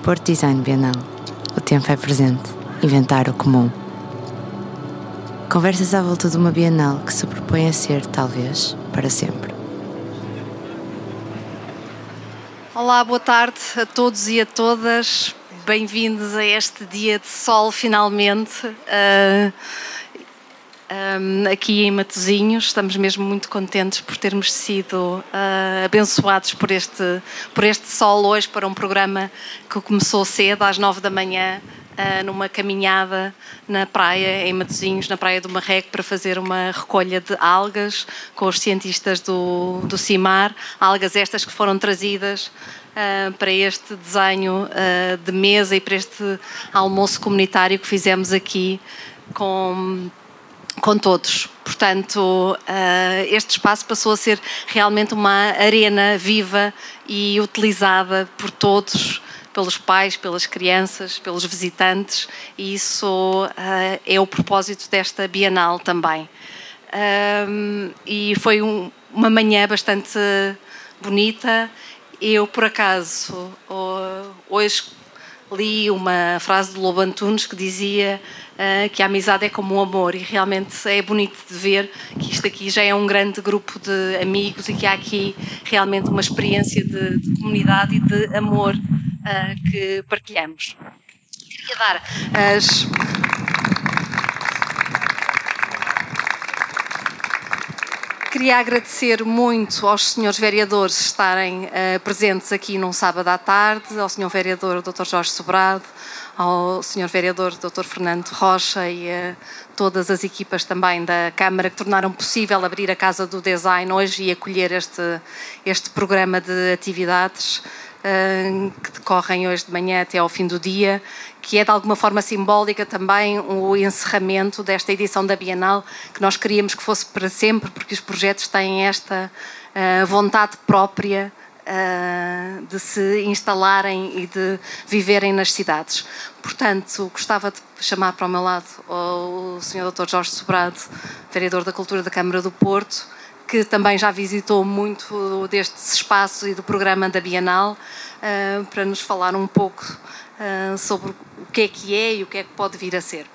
Porto Design Bienal. O tempo é presente. Inventar o comum. Conversas à volta de uma Bienal que se propõe a ser, talvez, para sempre. Olá, boa tarde a todos e a todas. Bem-vindos a este dia de sol, finalmente, aqui em Matosinhos. Estamos mesmo muito contentes por termos sido abençoados por este sol hoje, para um programa que começou cedo, às 9 da manhã, numa caminhada na praia, em Matosinhos, na praia do Marreco, para fazer uma recolha de algas com os cientistas do CIMAR. Algas estas que foram trazidas para este desenho de mesa e para este almoço comunitário que fizemos aqui com todos. Portanto, este espaço passou a ser realmente uma arena viva e utilizada por todos, pelos pais, pelas crianças, pelos visitantes, e isso é o propósito desta Bienal também. E foi uma manhã bastante bonita. Eu, por acaso, hoje li uma frase de Lobo Antunes que dizia que a amizade é como um amor, e realmente é bonito de ver que isto aqui já é um grande grupo de amigos e que há aqui realmente uma experiência de comunidade e de amor que partilhamos. Queria dar Queria agradecer muito aos senhores vereadores estarem presentes aqui num sábado à tarde, ao senhor vereador Dr. Jorge Sobrado, ao senhor vereador Dr. Fernando Rocha e a todas as equipas também da Câmara que tornaram possível abrir a Casa do Design hoje e acolher este programa de atividades que decorrem hoje de manhã até ao fim do dia, que é de alguma forma simbólica também o encerramento desta edição da Bienal, que nós queríamos que fosse para sempre, porque os projetos têm esta vontade própria de se instalarem e de viverem nas cidades. Portanto, gostava de chamar para o meu lado o Sr. Dr. Jorge Sobrado, vereador da Cultura da Câmara do Porto, que também já visitou muito destes espaços e do programa da Bienal, para nos falar um pouco sobre o que é e o que é que pode vir a ser.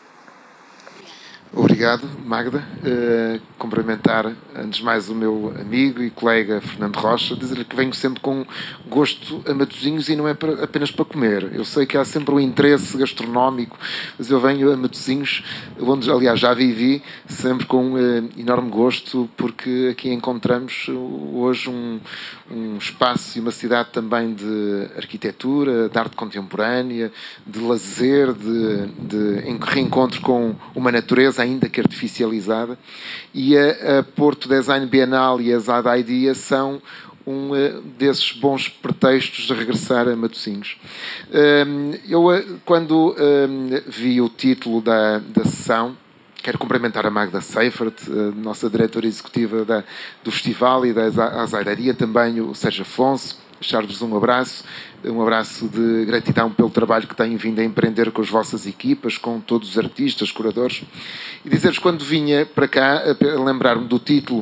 Obrigado, Magda. Cumprimentar, antes de mais, o meu amigo e colega Fernando Rocha, dizer-lhe que venho sempre com gosto a Matosinhos e não é apenas para comer. Eu sei que há sempre um interesse gastronómico, mas eu venho a Matosinhos, onde, aliás, já vivi, sempre com enorme gosto, porque aqui encontramos hoje um espaço e uma cidade também de arquitetura, de arte contemporânea, de lazer, de reencontro com uma natureza ainda que artificializada, e a Porto Design Bienal e a ZAD Idea são um desses bons pretextos de regressar a Matosinhos. Eu, quando vi o título da sessão, quero cumprimentar a Magda Seifert, nossa diretora executiva do festival, e da Azaidaria, também o Sérgio Afonso. Deixar-vos um abraço de gratidão pelo trabalho que têm vindo a empreender com as vossas equipas, com todos os artistas, curadores, e dizer-vos, quando vinha para cá, lembrar-me do título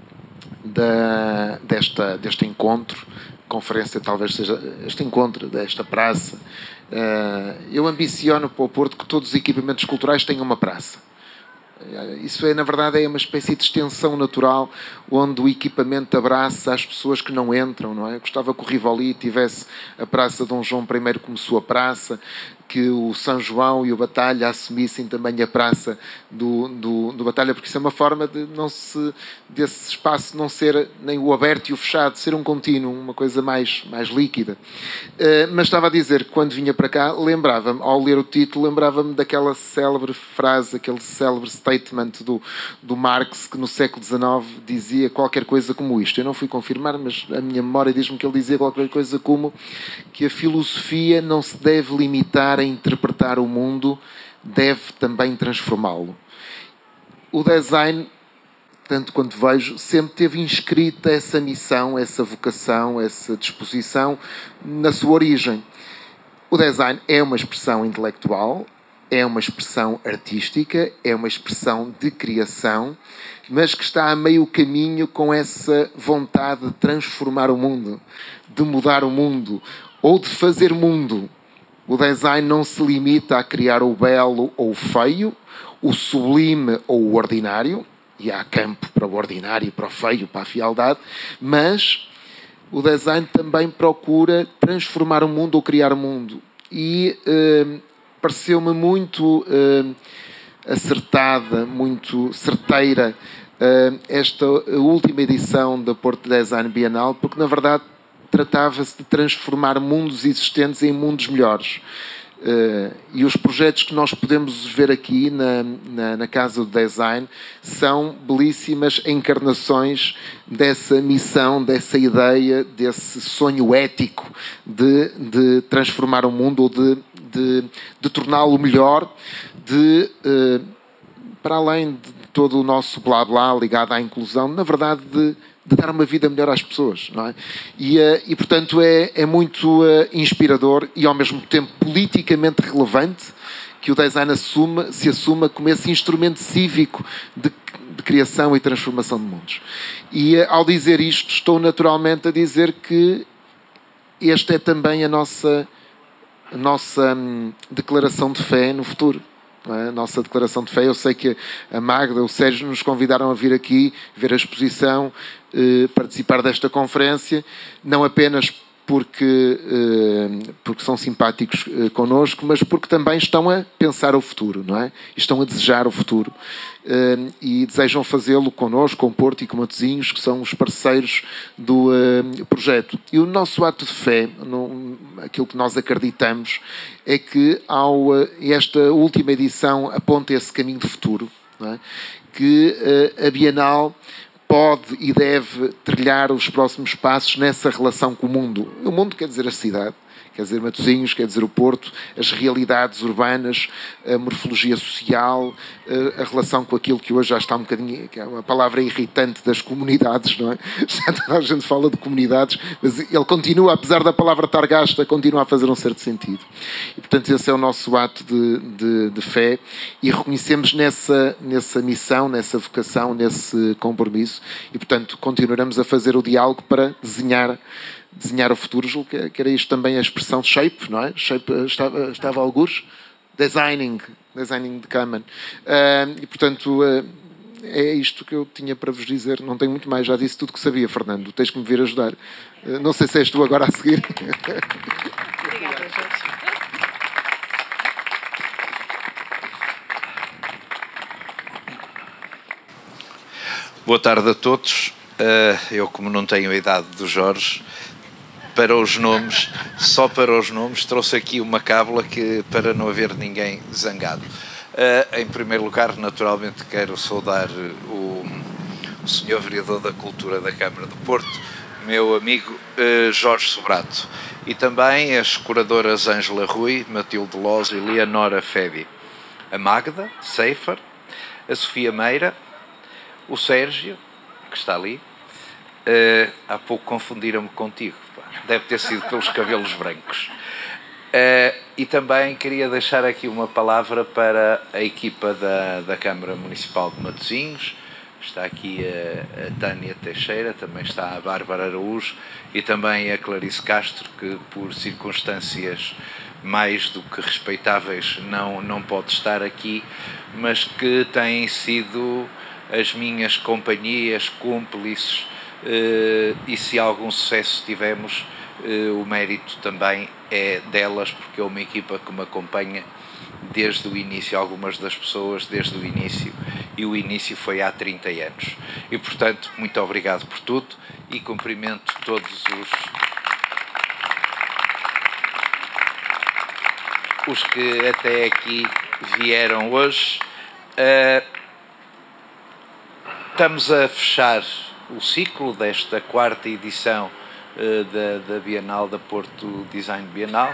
deste encontro, conferência talvez seja este encontro, desta praça. Eu ambiciono para o Porto que todos os equipamentos culturais tenham uma praça. Isso na verdade, é uma espécie de extensão natural, onde o equipamento abraça as pessoas que não entram, não é? Eu gostava que o Rivoli tivesse a Praça Dom João I como sua praça, que o São João e o Batalha assumissem também a praça do Batalha, porque isso é uma forma desse espaço não ser nem o aberto e o fechado, ser um contínuo, uma coisa mais líquida. Mas estava a dizer que, quando vinha para cá, lembrava-me, ao ler o título, lembrava-me daquela célebre frase, aquele célebre statement do Marx, que no século XIX dizia qualquer coisa como isto. Eu não fui confirmar, mas a minha memória diz-me que ele dizia qualquer coisa como que a filosofia não se deve limitar a interpretar o mundo, deve também transformá-lo. O design, tanto quanto vejo, sempre teve inscrita essa missão, essa vocação, essa disposição na sua origem. O design é uma expressão intelectual, é uma expressão artística, é uma expressão de criação, mas que está a meio caminho com essa vontade de transformar o mundo, de mudar o mundo, ou de fazer mundo. O design não se limita a criar o belo ou o feio, o sublime ou o ordinário, e há campo para o ordinário, para o feio, para a fialdade, mas o design também procura transformar o mundo ou criar o mundo. E pareceu-me muito acertada, muito certeira esta última edição da Porto Design Bienal, porque na verdade tratava-se de transformar mundos existentes em mundos melhores. E os projetos que nós podemos ver aqui na Casa do Design são belíssimas encarnações dessa missão, dessa ideia, desse sonho ético de transformar o mundo ou de torná-lo melhor, para além de todo o nosso blá blá ligado à inclusão, na verdade de dar uma vida melhor às pessoas, não é? E portanto é muito inspirador e ao mesmo tempo politicamente relevante que o design se assuma como esse instrumento cívico de criação e transformação de mundos. E ao dizer isto, estou naturalmente a dizer que esta é também a nossa declaração de fé no futuro. A nossa declaração de fé. Eu sei que a Magda, o Sérgio nos convidaram a vir aqui, ver a exposição, participar desta conferência, não apenas porque são simpáticos connosco, mas porque também estão a pensar o futuro, não é? Estão a desejar o futuro e desejam fazê-lo connosco, com o Porto e com Matosinhos, que são os parceiros do projeto. E o nosso ato de fé, aquilo que nós acreditamos, é que esta última edição aponta esse caminho de futuro, não é? Que a Bienal pode e deve trilhar os próximos passos nessa relação com o mundo. O mundo quer dizer a cidade, quer dizer Matosinhos, quer dizer o Porto, as realidades urbanas, a morfologia social, a relação com aquilo que hoje já está um bocadinho, que é uma palavra irritante das comunidades, não é? Já toda a gente fala de comunidades, mas ele continua, apesar da palavra estar gasta, continua a fazer um certo sentido. E, portanto, esse é o nosso ato de fé e reconhecemos nessa missão, nessa vocação, nesse compromisso e, portanto, continuaremos a fazer o diálogo para desenhar o futuro. Julgo que era isto também a expressão shape, não é? Shape estava algures. Designing de Kahneman. E, portanto, é isto que eu tinha para vos dizer. Não tenho muito mais, já disse tudo que sabia, Fernando. Tens que me vir ajudar. Não sei se és tu agora a seguir. Obrigada, Jorge. Boa tarde a todos. Eu, como não tenho a idade do Jorge, só para os nomes, trouxe aqui uma cábula para não haver ninguém zangado. Em primeiro lugar, naturalmente, quero saudar o Sr. Vereador da Cultura da Câmara do Porto, meu amigo Jorge Sobrato, e também as curadoras Ângela Rui, Matilde Loz e Leonora Febi, a Magda Seifer, a Sofia Meira, o Sérgio, que está ali. Há pouco confundiram-me contigo. Deve ter sido pelos cabelos brancos. E também queria deixar aqui uma palavra para a equipa da Câmara Municipal de Matosinhos. Está aqui a Tânia Teixeira, também está a Bárbara Araújo e também a Clarice Castro, que por circunstâncias mais do que respeitáveis não pode estar aqui, mas que têm sido as minhas companhias, cúmplices, e se algum sucesso tivemos, o mérito também é delas, porque é uma equipa que me acompanha desde o início, algumas das pessoas desde o início, e o início foi há 30 anos. E, portanto, muito obrigado por tudo e cumprimento todos os que até aqui vieram hoje. Estamos a fechar o ciclo desta quarta edição da Bienal da Porto Design Bienal,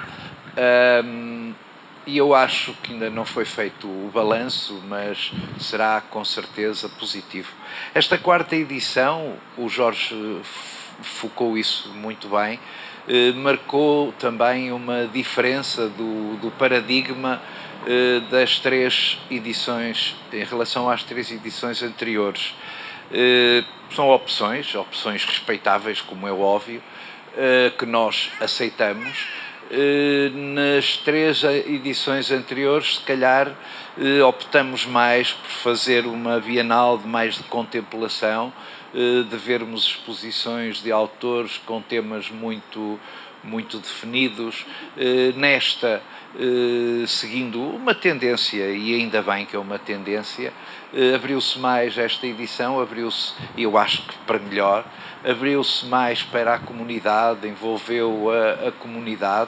e eu acho que ainda não foi feito o balanço, mas será com certeza positivo. Esta quarta edição, o Jorge focou isso muito bem, marcou também uma diferença do paradigma das três edições em relação às três edições anteriores. São opções respeitáveis, como é óbvio, que nós aceitamos, Nas 3 edições anteriores, se calhar, optamos mais por fazer uma bienal mais de contemplação, de vermos exposições de autores com temas muito definidos. Nesta, seguindo uma tendência, e ainda bem que é uma tendência, abriu-se mais esta edição, abriu-se, eu acho que para melhor, abriu-se mais para a comunidade, envolveu a comunidade.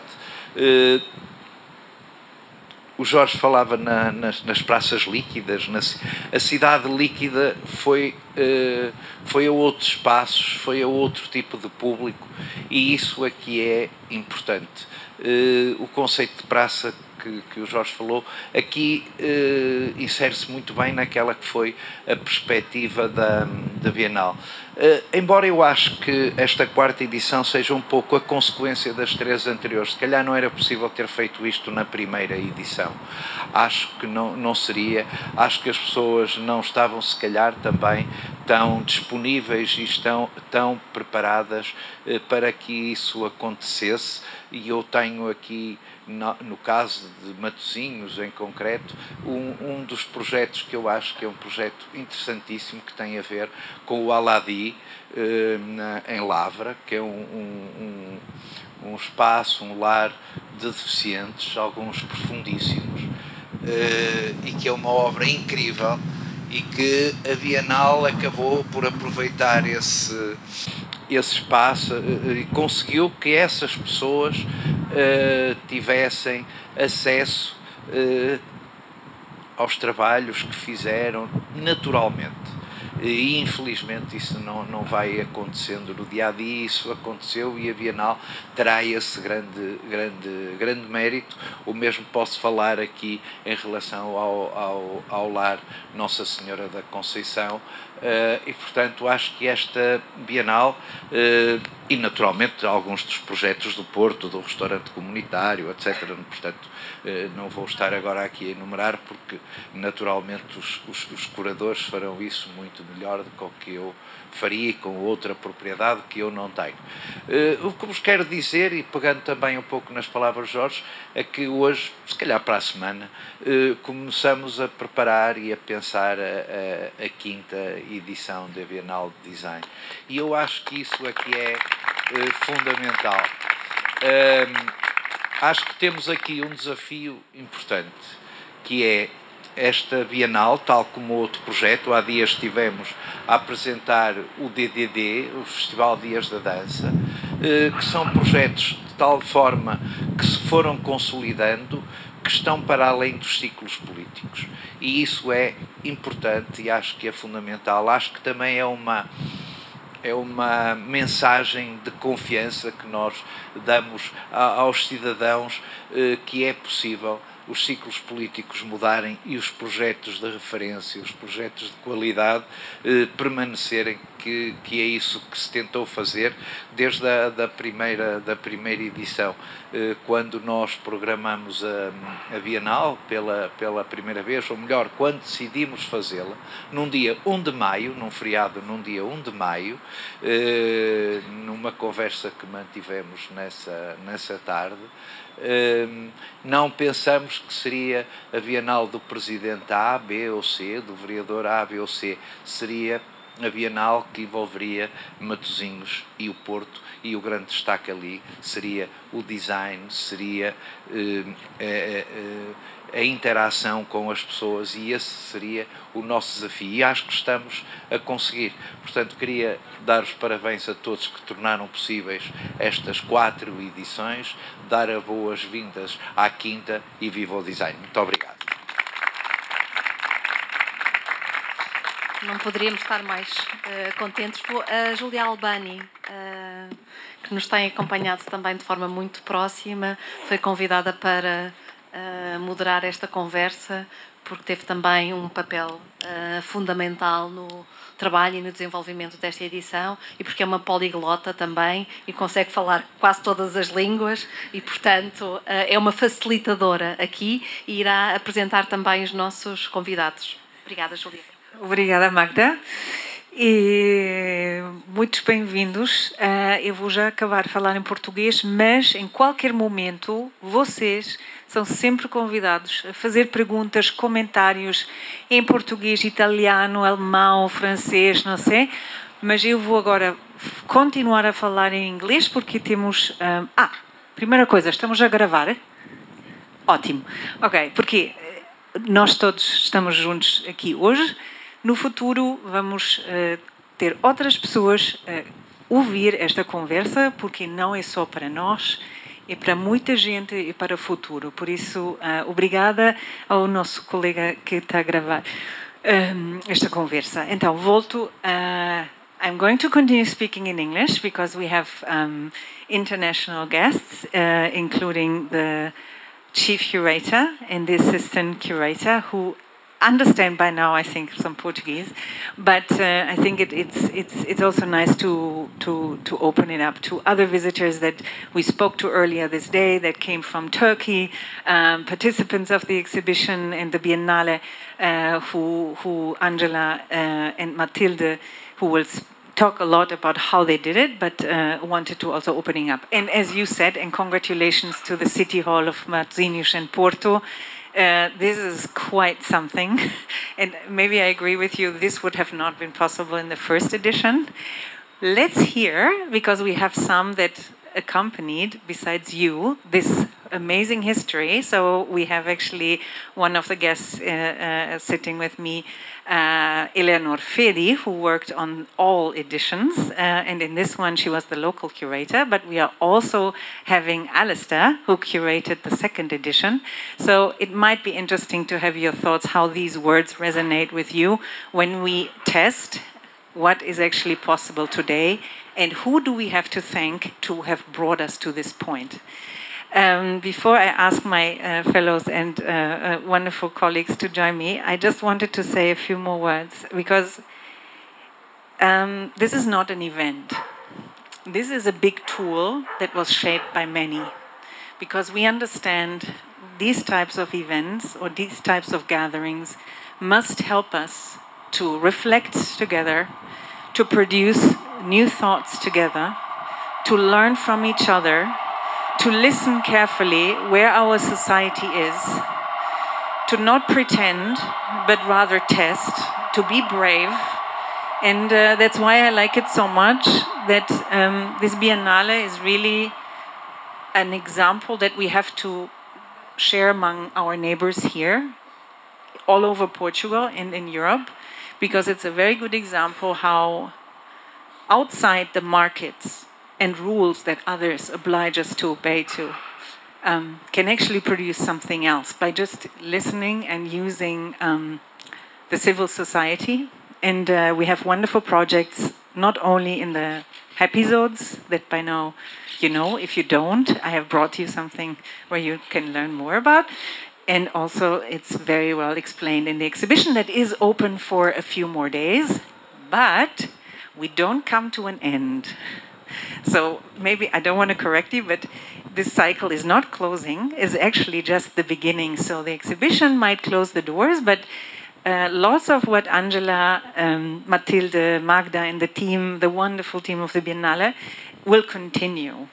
O Jorge falava nas praças líquidas, a cidade líquida foi a outros espaços, foi a outro tipo de público, e isso aqui é importante. O conceito de praça que o Jorge falou, aqui insere-se muito bem naquela que foi a perspectiva da Bienal. Embora eu acho que esta 4ª edição seja um pouco a consequência das 3 anteriores, se calhar não era possível ter feito isto na primeira edição. Acho que não seria, acho que as pessoas não estavam se calhar também tão disponíveis e tão preparadas para que isso acontecesse, e eu tenho aqui, no caso de Matosinhos em concreto, um dos projetos que eu acho que é um projeto interessantíssimo, que tem a ver com o Aladi, em Lavra, que é um espaço, um lar de deficientes, alguns profundíssimos, e que é uma obra incrível, e que a Bienal acabou por aproveitar esse espaço e conseguiu que essas pessoas tivessem acesso aos trabalhos que fizeram naturalmente. E infelizmente isso não vai acontecendo no dia a dia. Isso aconteceu, e a Bienal terá esse grande mérito. O mesmo posso falar aqui em relação ao lar Nossa Senhora da Conceição, e portanto acho que esta Bienal, e naturalmente alguns dos projetos do Porto, do restaurante comunitário, etc., portanto não vou estar agora aqui a enumerar, porque naturalmente os curadores farão isso muito melhor do que eu faria, e com outra propriedade que eu não tenho. O que vos quero dizer, e pegando também um pouco nas palavras de Jorge, é que hoje, se calhar para a semana, começamos a preparar e a pensar a 5ª edição da Bienal de Design. E eu acho que isso aqui é fundamental. Acho que temos aqui um desafio importante, que é esta Bienal, tal como outro projeto. Há dias estivemos a apresentar o DDD, o Festival Dias da Dança, que são projetos de tal forma que se foram consolidando, que estão para além dos ciclos políticos. E isso é importante, e acho que é fundamental. Acho que também é uma mensagem de confiança que nós damos aos cidadãos, que é possível os ciclos políticos mudarem e os projetos de referência, os projetos de qualidade permanecerem, que é isso que se tentou fazer desde a primeira edição, quando nós programamos a Bienal pela primeira vez, ou melhor, quando decidimos fazê-la, num dia 1 de maio, num feriado, num dia 1 de maio, numa conversa que mantivemos nessa tarde. Não pensamos que seria a Bienal do presidente A, B ou C, do vereador A, B ou C. Seria a Bienal que envolveria Matosinhos e o Porto, e o grande destaque ali seria o design, seria a interação com as pessoas, e esse seria o nosso desafio, e acho que estamos a conseguir. Portanto, queria dar os parabéns a todos que tornaram possíveis estas 4 edições, dar as boas-vindas à 5ª, e viva o design. Muito obrigado. Não poderíamos estar mais contentes. A Júlia Albani, que nos tem acompanhado também de forma muito próxima, foi convidada para moderar esta conversa, porque teve também um papel fundamental no trabalho e no desenvolvimento desta edição, e porque é uma poliglota também e consegue falar quase todas as línguas, e portanto é uma facilitadora aqui, e irá apresentar também os nossos convidados. Obrigada, Júlia. Obrigada, Magda. E muito muitos bem-vindos. Eu vou já acabar de falar em português, mas em qualquer momento vocês são sempre convidados a fazer perguntas, comentários em português, italiano, alemão, francês, não sei. Mas eu vou agora continuar a falar em inglês porque temos... primeira coisa, estamos a gravar? Ótimo. Ok, porque nós todos estamos juntos aqui hoje. No futuro vamos ter outras pessoas a ouvir esta conversa, porque não é só para nós, é para muita gente e para o futuro. Por isso, obrigada ao nosso colega que está a gravar esta conversa. Então, volto. I'm going to continue speaking in English because we have international guests, including the chief curator and the assistant curator, who understand by now, I think, some Portuguese, but I think it's also nice to open it up to other visitors that we spoke to earlier this day that came from Turkey, participants of the exhibition and the Biennale, who Angela and Matilde, who will talk a lot about how they did it, but wanted to also opening up. And as you said, and congratulations to the City Hall of Matosinhos and Porto. This is quite something, and maybe I agree with you, this would have not been possible in the first edition. Let's hear, because we have some that accompanied, besides you, this amazing history. So we have actually one of the guests sitting with me, Eleanor Fedi, who worked on all editions, and in this one she was the local curator, but we are also having Alistair, who curated the second edition. So it might be interesting to have your thoughts, how these words resonate with you when we test what is actually possible today, and who do we have to thank to have brought us to this point. Before I ask my fellows and wonderful colleagues to join me, I just wanted to say a few more words, because this is not an event. This is a big tool that was shaped by many, because we understand these types of events or these types of gatherings must help us to reflect together, to produce new thoughts together, to learn from each other, to listen carefully where our society is, to not pretend, but rather test, to be brave. And that's why I like it so much, that this Biennale is really an example that we have to share among our neighbors here, all over Portugal and in Europe, because it's a very good example how outside the markets and rules that others oblige us to obey to can actually produce something else by just listening and using the civil society. And we have wonderful projects, not only in the episodes that by now you know. If you don't, I have brought you something where you can learn more about. And also it's very well explained in the exhibition that is open for a few more days, but we don't come to an end. So maybe I don't want to correct you, but this cycle is not closing, it's actually just the beginning. So the exhibition might close the doors, but lots of what Angela, Matilde, Magda and the team, the wonderful team of the Biennale, will continue.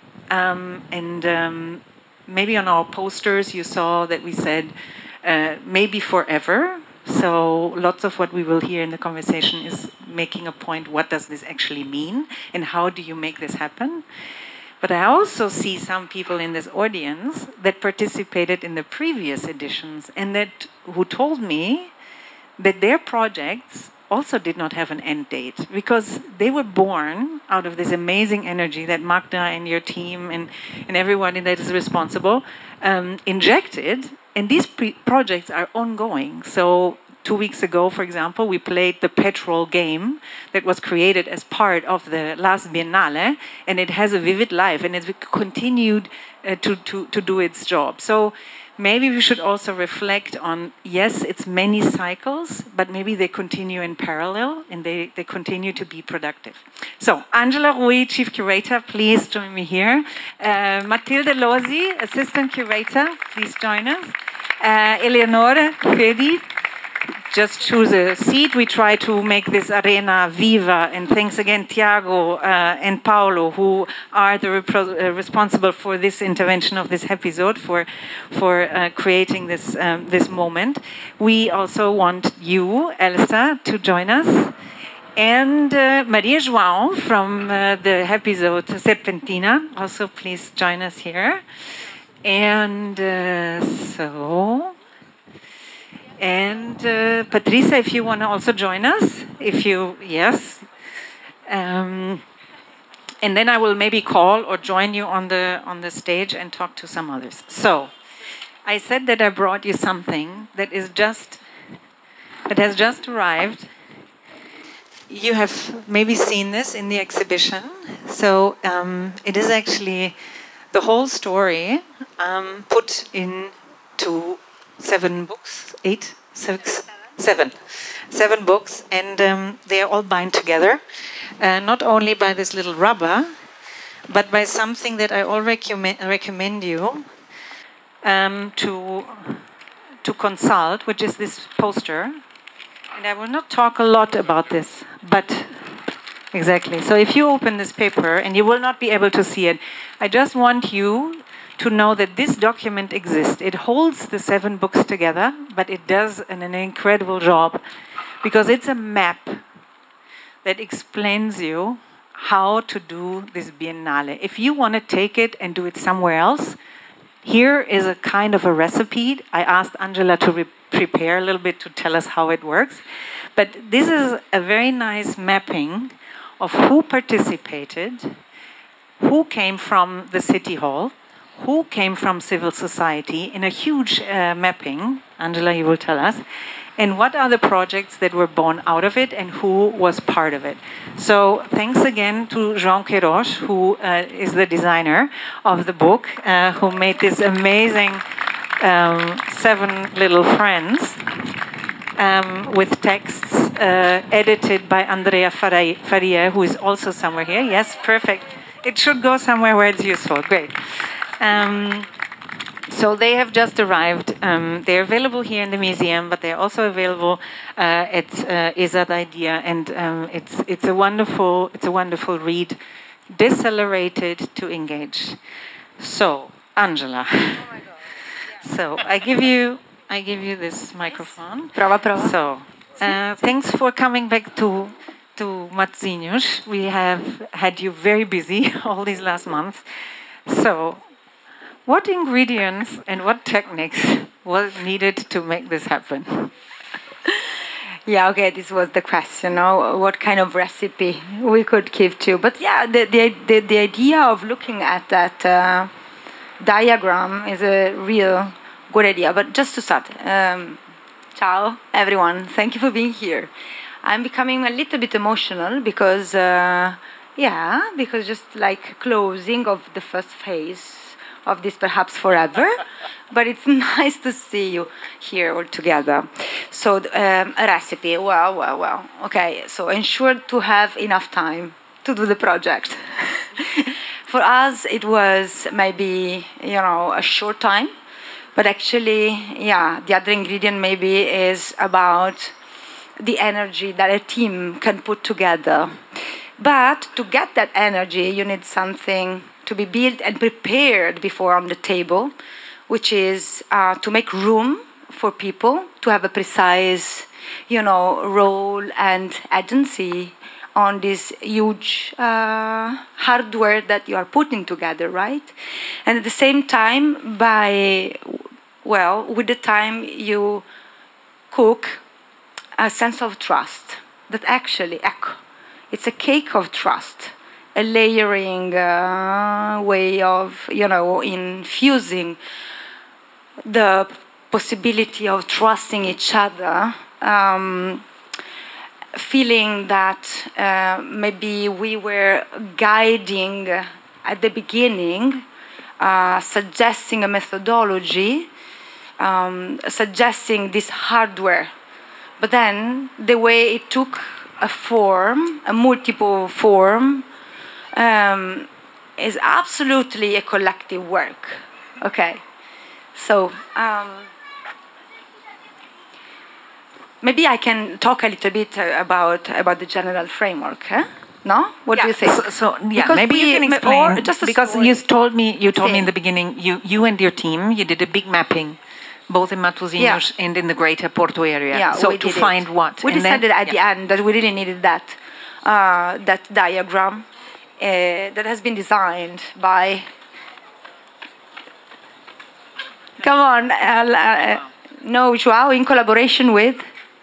Maybe on our posters you saw that we said maybe forever. So lots of what we will hear in the conversation is making a point, what does this actually mean and how do you make this happen? But I also see some people in this audience that participated in the previous editions and that who told me that their projects also did not have an end date, because they were born out of this amazing energy that Magda and your team and everyone that is responsible injected, and these projects are ongoing. So 2 weeks ago, for example, we played the Petrol game that was created as part of the last Biennale, and it has a vivid life, and it's continued to do its job. So maybe we should also reflect on, yes, it's many cycles, but maybe they continue in parallel and they continue to be productive. So, Angela Rui, Chief Curator, please join me here. Matilde Losi, Assistant Curator, please join us. Eleonora Fedi, just choose a seat. We try to make this arena viva. And thanks again, Tiago and Paolo, who are the responsible for this intervention of this episode, for creating this moment. We also want you, Elsa, to join us. And Maria João from the episode Serpentina, also please join us here. And Patricia, if you want to also join us, yes. And then I will maybe call or join you on the stage and talk to some others. So, I said that I brought you something that has just arrived. You have maybe seen this in the exhibition. So it is actually the whole story put into 7 books, 8, 6, 7. 7 books, and they are all bound together, not only by this little rubber, but by something that I all recommend you to consult, which is this poster. And I will not talk a lot about this, but exactly. So if you open this paper, and you will not be able to see it, I just want you to know that this document exists. It holds the 7 books together, but it does an incredible job, because it's a map that explains you how to do this Biennale. If you want to take it and do it somewhere else, here is a kind of a recipe. I asked Angela to prepare a little bit to tell us how it works. But this is a very nice mapping of who participated, who came from the City Hall, who came from civil society, in a huge mapping. Angela, you will tell us. And what are the projects that were born out of it, and who was part of it. So thanks again to João Queiroz, who is the designer of the book, who made this amazing 7 little friends with texts edited by Andrea Faria, who is also somewhere here. Yes, perfect. It should go somewhere where it's useful. Great. So they have just arrived. They're available here in the museum, but they're also available at Esad Idea, and it's a wonderful read, decelerated to engage. So, Angela. So I give you this microphone. Prova. So thanks for coming back to Matosinhos. We have had you very busy all these last months. So what ingredients and what techniques were needed to make this happen? Yeah, okay, this was the question, what kind of recipe we could give to. But yeah, the idea of looking at that diagram is a real good idea. But just to start, ciao everyone, thank you for being here. I'm becoming a little bit emotional because just like closing of the first phase of this perhaps forever, but it's nice to see you here all together. So a recipe, well, okay, so ensure to have enough time to do the project. For us, it was maybe, a short time, but actually, the other ingredient maybe is about the energy that a team can put together. But to get that energy, you need something to be built and prepared before on the table, which is to make room for people to have a precise, role and agency on this huge hardware that you are putting together, right? And at the same time, with the time you cook, a sense of trust that actually, it's a cake of trust, a layering way of, infusing the possibility of trusting each other, feeling that maybe we were guiding at the beginning, suggesting a methodology, suggesting this hardware. But then the way it took a form, a multiple form, is absolutely a collective work. Okay, so maybe I can talk a little bit about the general framework. No, what do you think? Because maybe you can explain. Just because you told me in the beginning, you and your team, you did a big mapping, both in Matosinhos and in the greater Porto area. Yeah, so to find what we decided at the end that we really needed that diagram that has been designed by. Come on, no, João, in collaboration with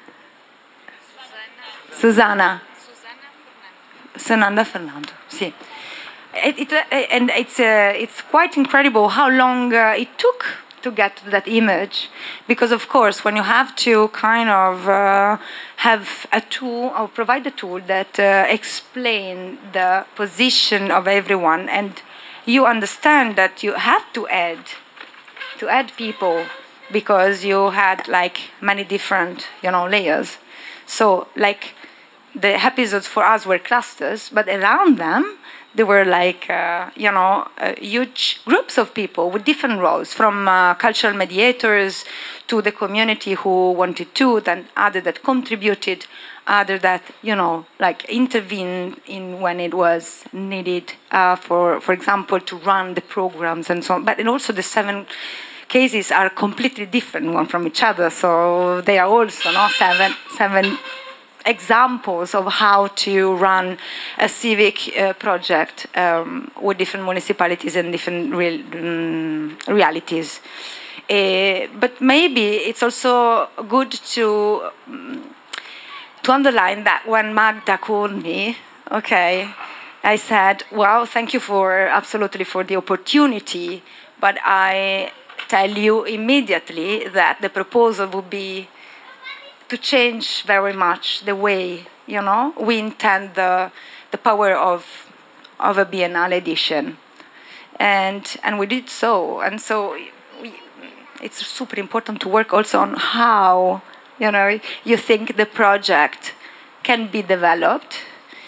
Susana Fernando. Sì. And it's quite incredible how long it took to get to that image, because of course when you have to kind of have a tool or provide a tool that explain the position of everyone, and you understand that you have to add people because you had like many different layers. So like the episodes for us were clusters, but around them there were like huge groups of people with different roles, from cultural mediators to the community who wanted to, then other that contributed, other that like intervened in when it was needed, for example to run the programs and so on. But and also the 7 cases are completely different one from each other, so they are also seven examples of how to run a civic project with different municipalities and different realities. But maybe it's also good to underline that when Magda called me, I said, well, thank you absolutely for the opportunity, but I tell you immediately that the proposal would be to change very much the way we intend the power of a Biennale edition, and we did so. And so it's super important to work also on how you think the project can be developed,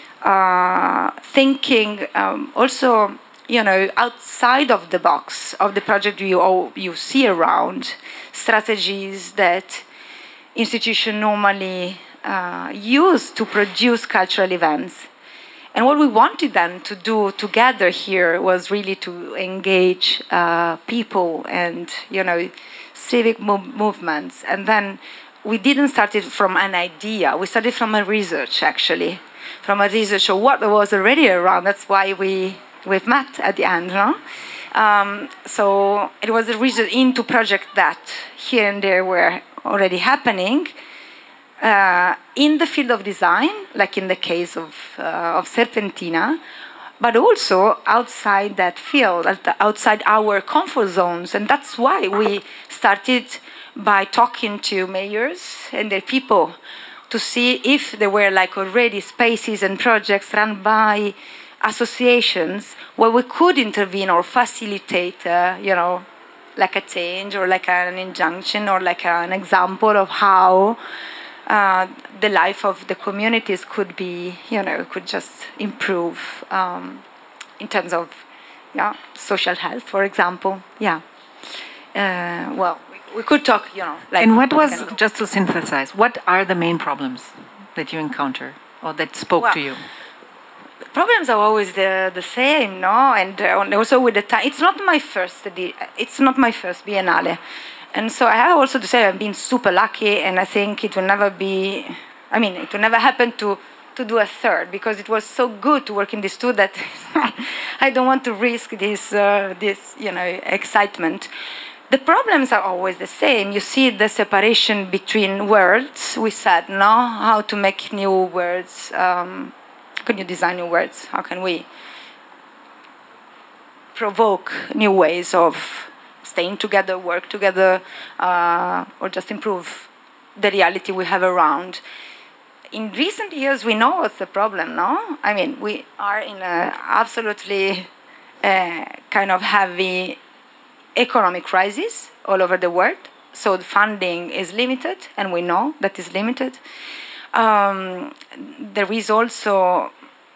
thinking also outside of the box of the project you see around, strategies that institutions normally use to produce cultural events. And what we wanted then to do together here was really to engage people and civic movements. And then we didn't start it from an idea. We started from a research, actually, from a research of what was already around. That's why we've met at the end, no? So it was a research into projects that here and there were already happening in the field of design, like in the case of Serpentina, but also outside that field, outside our comfort zones. And that's why we started by talking to mayors and their people to see if there were like already spaces and projects run by associations where we could intervene or facilitate, like a change or like an injunction or like an example of how the life of the communities could be, could just improve in terms of, social health, for example. Well, we could talk, like. And what was, just to synthesize, what are the main problems that you encounter or that spoke to you? Problems are always the same, no? And also with the time, it's not my first Biennale, and so I have also to say I've been super lucky, and I think it will never happen to do a third, because it was so good to work in these two that I don't want to risk this excitement. The problems are always the same. You see the separation between words. We said, no, how to make new words. Can you design new words? How can we provoke new ways of staying together, work together, or just improve the reality we have around? In recent years, we know what's the problem, no? I mean, we are in a absolutely kind of heavy economic crisis all over the world. So the funding is limited, and we know that is limited. There is also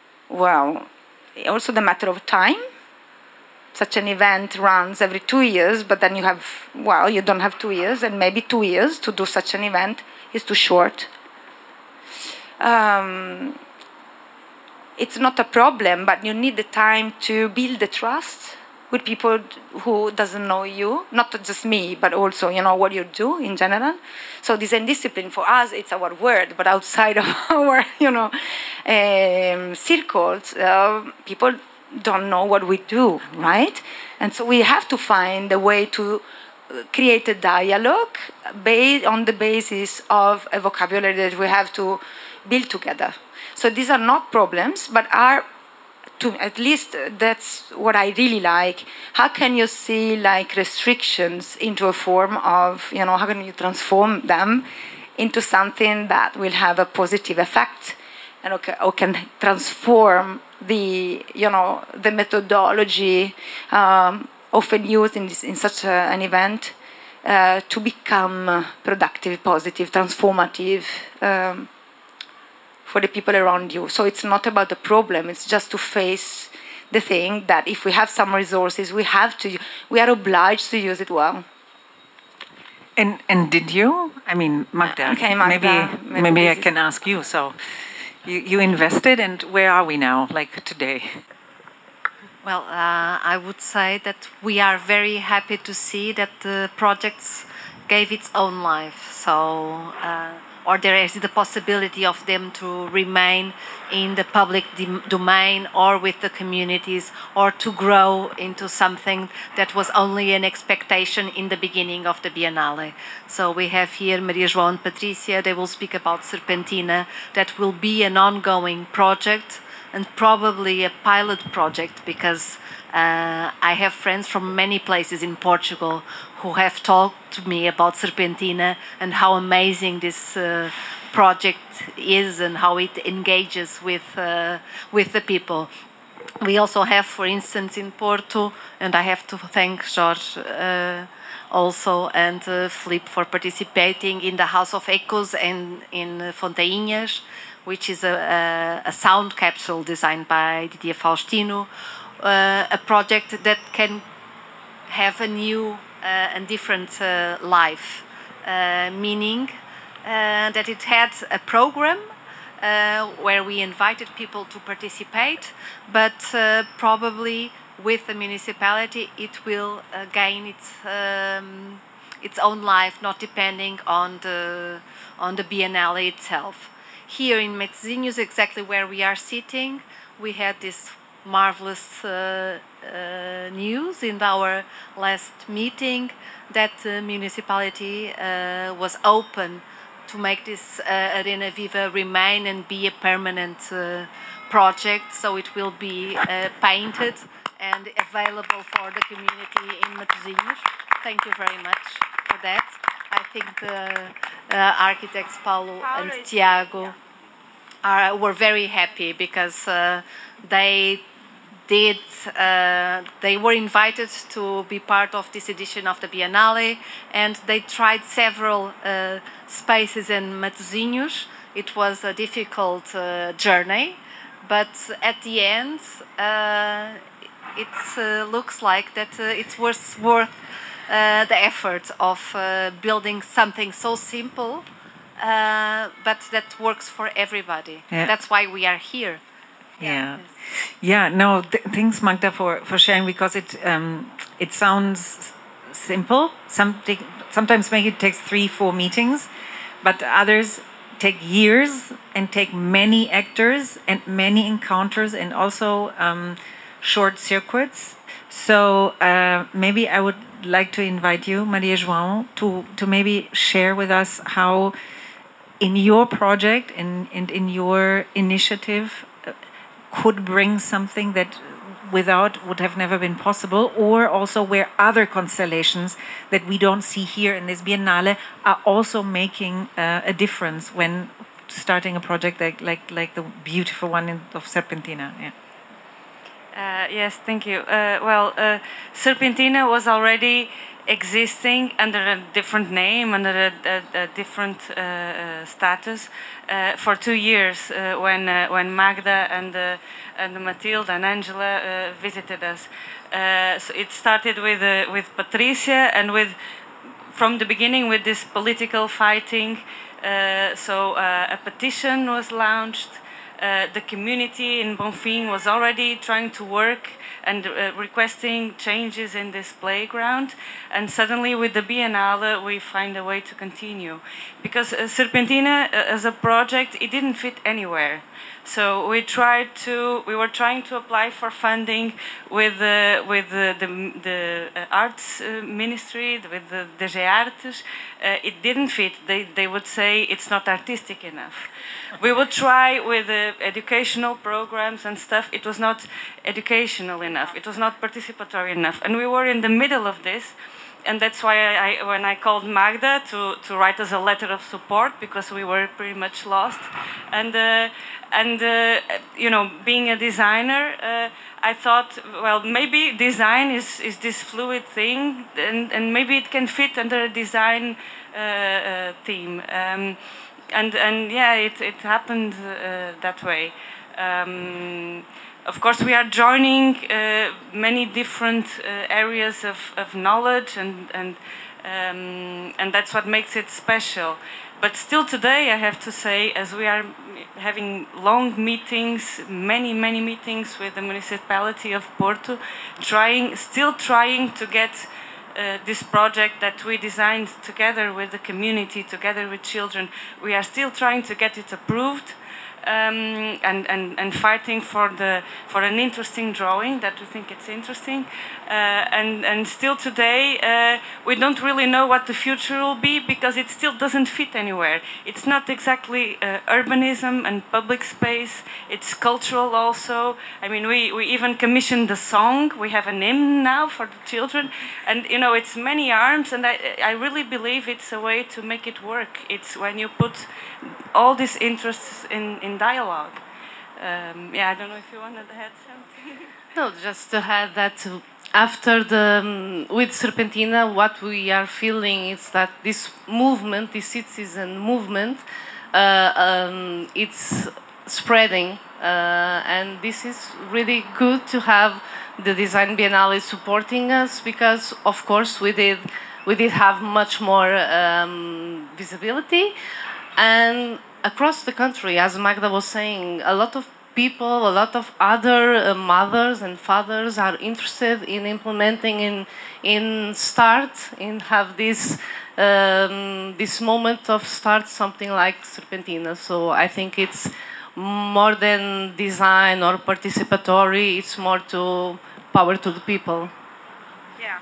the matter of time. Such an event runs every 2 years, but then you don't have 2 years, and maybe 2 years to do such an event is too short. It's not a problem, but you need the time to build the trust with people who doesn't know you, not just me, but also, what you do in general. So design discipline for us, it's our word, but outside of our, circles, people don't know what we do, right? And so we have to find a way to create a dialogue based on the basis of a vocabulary that we have to build together. So these are not problems, but are, at least that's what I really like. How can you see restrictions into a form of, how can you transform them into something that will have a positive effect and or can transform the methodology often used in such an event to become productive, positive, transformative for the people around you. So it's not about the problem, it's just to face the thing that if we have some resources, we are obliged to use it well. And did you? I mean, Magda, okay, Magda maybe I can ask you. So you invested, and where are we now, today? Well, I would say that we are very happy to see that the projects gave its own life. So, or there is the possibility of them to remain in the public domain or with the communities, or to grow into something that was only an expectation in the beginning of the Biennale. So we have here Maria João and Patricia. They will speak about Serpentina. That will be an ongoing project and probably a pilot project, because I have friends from many places in Portugal who have talked to me about Serpentina and how amazing this project is and how it engages with the people. We also have, for instance, in Porto, and I have to thank Jorge also and Filipe for participating in the House of Echoes and in Fontainhas, which is a sound capsule designed by Didier Faustino, a project that can have a new and different life, meaning that it had a program where we invited people to participate, but probably with the municipality it will gain its own life, not depending on the Biennale itself. Here in Matosinhos, exactly where we are sitting, we had this marvelous news in our last meeting that the municipality was open to make this Arena Viva remain and be a permanent project. So it will be painted and available for the community in Matosinhos. Thank you very much for that. I think the architects Paulo and Tiago were very happy because they were invited to be part of this edition of the Biennale, and they tried several spaces in Matosinhos. It was a difficult journey, but at the end it looks like that it's worth the effort of building something so simple, but that works for everybody. Yeah. That's why we are here. Yeah. No. Thanks, Magda, for sharing, because it sounds simple. Sometimes maybe it takes 3-4 meetings, but others take years and take many actors and many encounters and also short circuits. So maybe I would like to invite you, Maria João, to maybe share with us how in your project and in your initiative could bring something that without would have never been possible, or also where other constellations that we don't see here in this Biennale are also making a difference when starting a project like the beautiful one of Serpentina. Yes, thank you. Serpentina was already existing under a different name, under a different status, for 2 years when Magda and Matilda and Angela visited us. So it started with Patricia and from the beginning with this political fighting So a petition was launched. The community in Bonfim was already trying to work and requesting changes in this playground. And suddenly with the Biennale, we find a way to continue. Because Serpentina, as a project, it didn't fit anywhere. So we were trying to apply for funding with the arts ministry, with the DG Artes. It didn't fit. They would say it's not artistic enough. We would try with educational programs and stuff. It was not educational enough. It was not participatory enough. And we were in the middle of this. And that's why when I called Magda to write us a letter of support, because we were pretty much lost. And being a designer, I thought, well, maybe design is this fluid thing, and maybe it can fit under a design theme. It happened that way. Of course, we are joining many different areas of knowledge, and that's what makes it special. But still today, I have to say, as we are having long meetings, many meetings with the municipality of Porto, still trying to get this project that we designed together with the community, together with children, we are still trying to get it approved. And fighting for an interesting drawing that we think it's interesting, and still today we don't really know what the future will be, because it still doesn't fit anywhere. It's not exactly urbanism and public space. It's cultural also. I mean, we even commissioned the song. We have an hymn now for the children, and it's many arms. And I really believe it's a way to make it work. It's when you put all these interests in dialogue. I don't know if you wanted to add something. No, just to add that after with Serpentina, what we are feeling is that this movement, this citizen movement, it's spreading, and this is really good to have the Design Biennale supporting us, because of course we did have much more visibility. And across the country, as Magda was saying, a lot of people, a lot of other mothers and fathers are interested in implementing, in have this moment of start something like Serpentina. So I think it's more than design or participatory. It's more to power to the people. Yeah.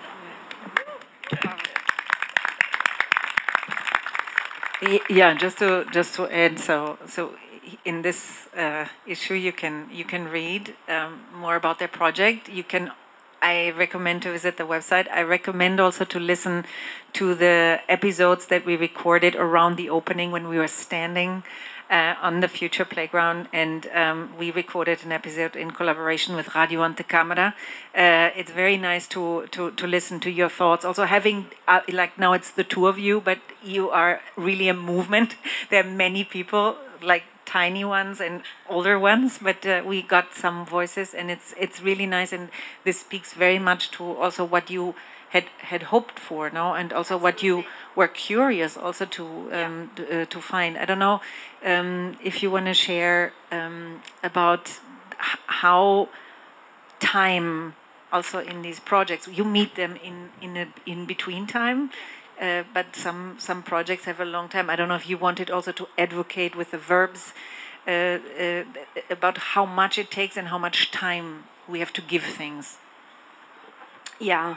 Yeah, just to add, so in this issue you can read more about their project. I recommend to visit the website. I recommend also to listen to the episodes that we recorded around the opening when we were standing on the future playground, and we recorded an episode in collaboration with Radio Antecâmara. It's very nice to listen to your thoughts. Also having, like now it's the two of you, but you are really a movement. There are many people, like tiny ones and older ones, but we got some voices, and it's really nice, and this speaks very much to also what you had hoped for, no, and also what you were curious also to find. I don't know if you want to share about how time also in these projects, you meet them in between time, but some projects have a long time. I don't know if you wanted also to advocate with the verbs about how much it takes and how much time we have to give things. Yeah.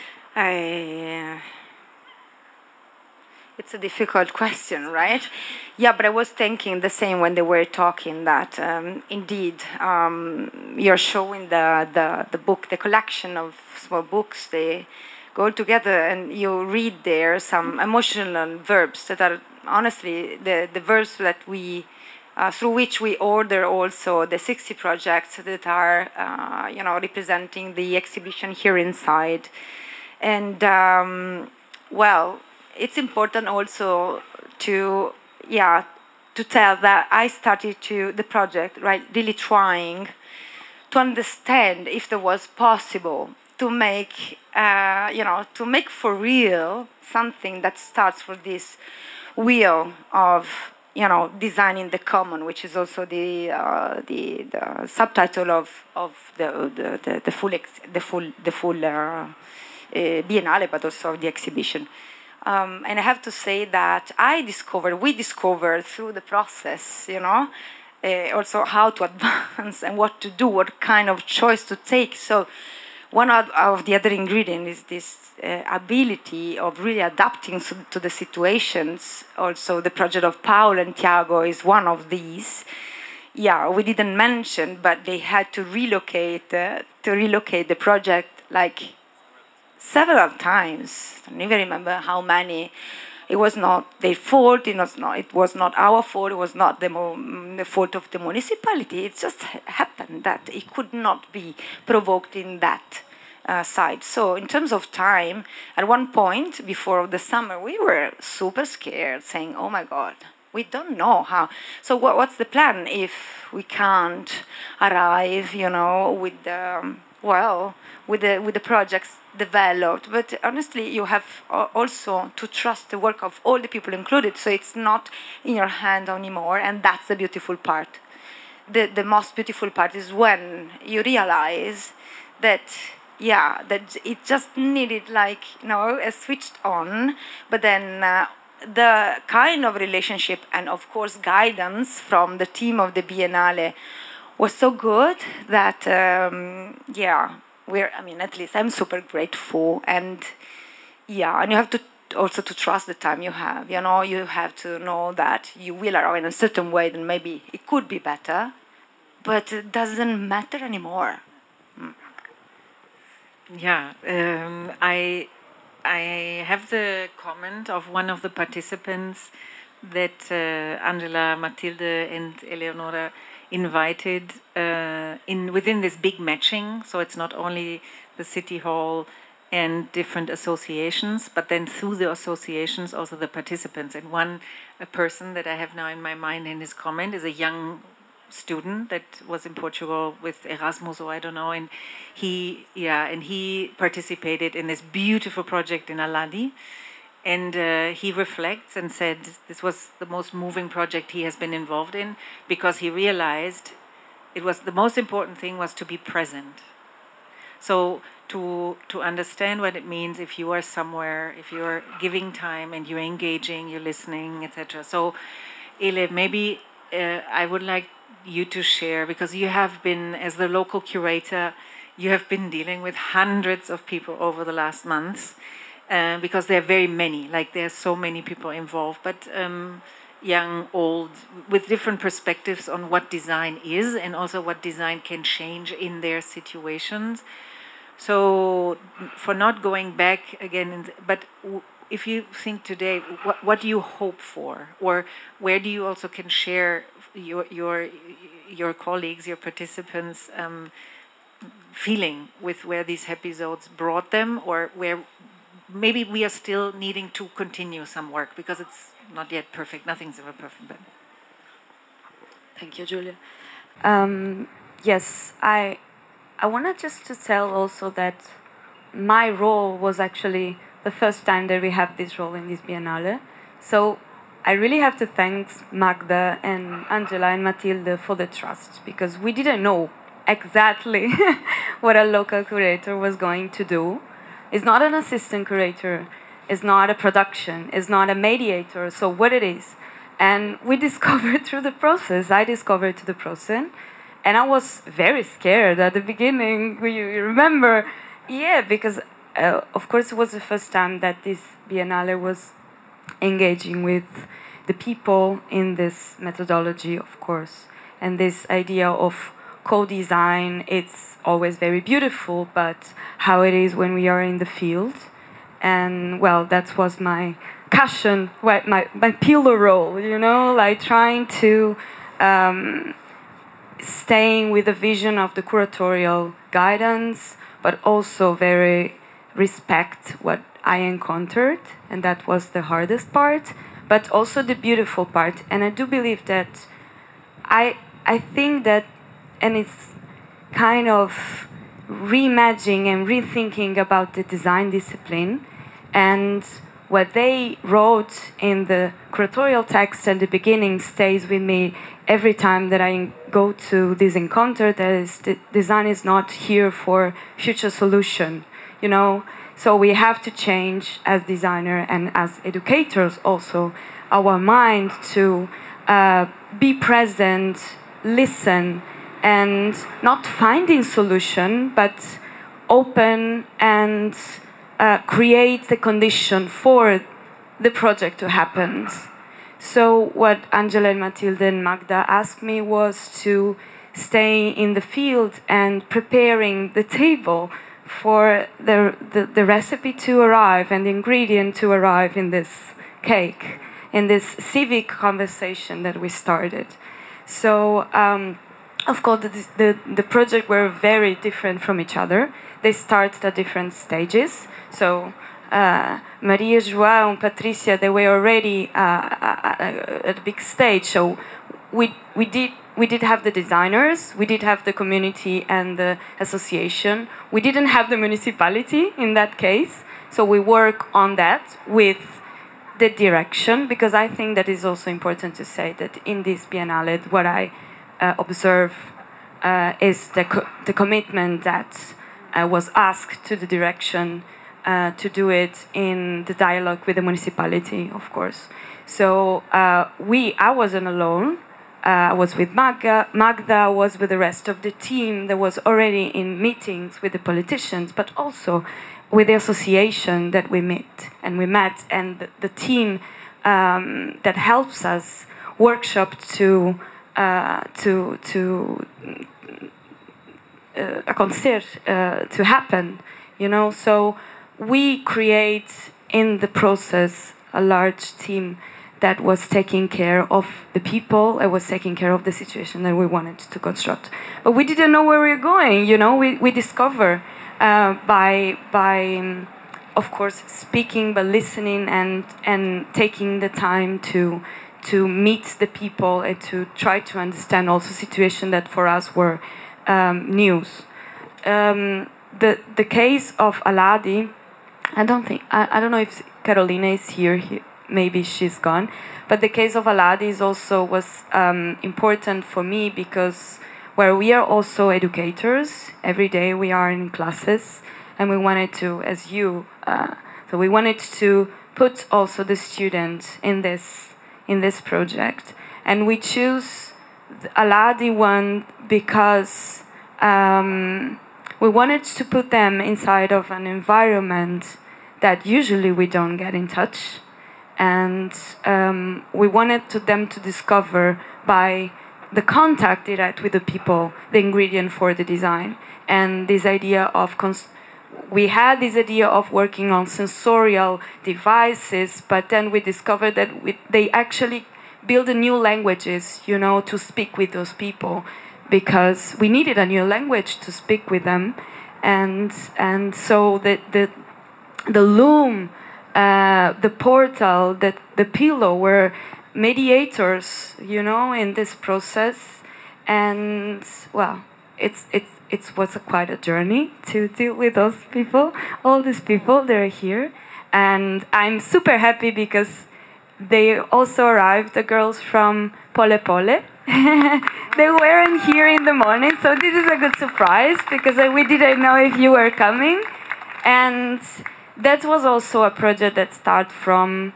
It's a difficult question, right? Yeah, but I was thinking the same when they were talking, that indeed you're showing the book, the collection of small books. They go together, and you read there some emotional verbs that are honestly the verbs that we through which we order also the 60 projects that are representing the exhibition here inside. And it's important also to tell that I started the project, right, really trying to understand if there was possible to make for real something that starts for this wheel of designing the common, which is also the subtitle of the full Biennale, but also of the exhibition. And I have to say that we discovered through the process, also how to advance and what to do, what kind of choice to take. So one of the other ingredients is this ability of really adapting to the situations. Also, the project of Paul and Tiago is one of these. Yeah, we didn't mention, but they had to relocate the project like several times. I don't even remember how many. It was not their fault. It was not our fault. It was not the fault of the municipality. It just happened that it could not be provoked in that side. So in terms of time, at one point before the summer, we were super scared, saying, "Oh my God, we don't know how. So what's the plan if we can't arrive, with the projects developed?" But honestly, you have also to trust the work of all the people included. So it's not in your hand anymore, and that's the beautiful part. The most beautiful part is when you realize that it just needed a switched on, but then the kind of relationship and of course guidance from the team of the Biennale was so good that at least I'm super grateful, and you have to also to trust the time you have. You have to know that you will arrive in a certain way, then maybe it could be better, but it doesn't matter anymore. Yeah, I have the comment of one of the participants that Angela, Matilde, and Eleonora invited within this big matching. So it's not only the City Hall and different associations, but then through the associations also the participants. And a person that I have now in my mind in his comment is a young student that was in Portugal with Erasmus, or I don't know, and he participated in this beautiful project in Aladi, and he reflects and said this was the most moving project he has been involved in, because he realized the most important thing was to be present. So to understand what it means if you are somewhere, if you are giving time and you're engaging, you're listening, etc. So Ele, maybe I would like you to share, because you have been, as the local curator, you have been dealing with hundreds of people over the last months, because there are very many, there are so many people involved, but young, old, with different perspectives on what design is and also what design can change in their situations. So for not going back again, but if you think today, what do you hope for, or where do you also can share your colleagues, your participants, feeling with where these episodes brought them, or where maybe we are still needing to continue some work because it's not yet perfect. Nothing's ever perfect. But thank you, Julia. Yes, I wanted just to tell also that my role was actually the first time that we have this role in this Biennale. So I really have to thank Magda and Angela and Matilde for the trust, because we didn't know exactly what a local curator was going to do. It's not an assistant curator, it's not a production, it's not a mediator, so what it is. And we discovered through the process, I discovered through the process, and I was very scared at the beginning. You remember? Yeah, because of course it was the first time that this Biennale was engaging with the people in this methodology, of course, and this idea of co-design. It's always very beautiful, but how it is when we are in the field. And well, that was my cushion, my pillow role, trying to staying with the vision of the curatorial guidance, but also very respect what I encountered, and that was the hardest part, but also the beautiful part. And I do believe that I think that, and it's kind of reimagining and rethinking about the design discipline, and what they wrote in the curatorial text at the beginning stays with me every time that I go to this encounter. That is, the design is not here for future solution, you know. So we have to change as designer and as educators also our mind to be present, listen, and not finding solution, but open and create the condition for the project to happen. So what Angela and Matilde and Magda asked me was to stay in the field and preparing the table for the recipe to arrive and the ingredient to arrive in this cake, in this civic conversation that we started. So, of course, the project were very different from each other. They started at different stages. So, Maria, João, and Patricia, they were already at a big stage. So, we did have the designers, we did have the community and the association. We didn't have the municipality in that case. So, we work on that with the direction, because I think that is also important to say that in this Biennale, what I observe is the commitment that was asked to the direction to do it in the dialogue with the municipality, of course. So I wasn't alone. I was with Magda was with the rest of the team that was already in meetings with the politicians, but also with the association that we met, and the team that helps us workshop to a concert to happen, you know. So we create in the process a large team that was taking care of the people, it was taking care of the situation that we wanted to construct. But we didn't know where we were going, you know. We discover by of course speaking, but listening and taking the time to meet the people and to try to understand also situations that for us were news. The case of Aladi, I don't know if Carolina is here. Maybe she's gone. But the case of Aladi was important for me because where we are also educators, every day we are in classes, and we wanted to, so we wanted to put also the students in this project. And we choose Aladi one because we wanted to put them inside of an environment that usually we don't get in touch. And we wanted them to discover by the contact direct with the people, the ingredient for the design. And this idea of, we had this idea of working on sensorial devices, but then we discovered that they actually build new languages, you know, to speak with those people, because we needed a new language to speak with them. And so the loom, the portal, the pillow were mediators, you know, in this process. And well, it was quite a journey to deal with those people, all these people that are here. And I'm super happy because they also arrived, the girls from Pole Pole. They weren't here in the morning, so this is a good surprise because we didn't know if you were coming. And that was also a project that started from,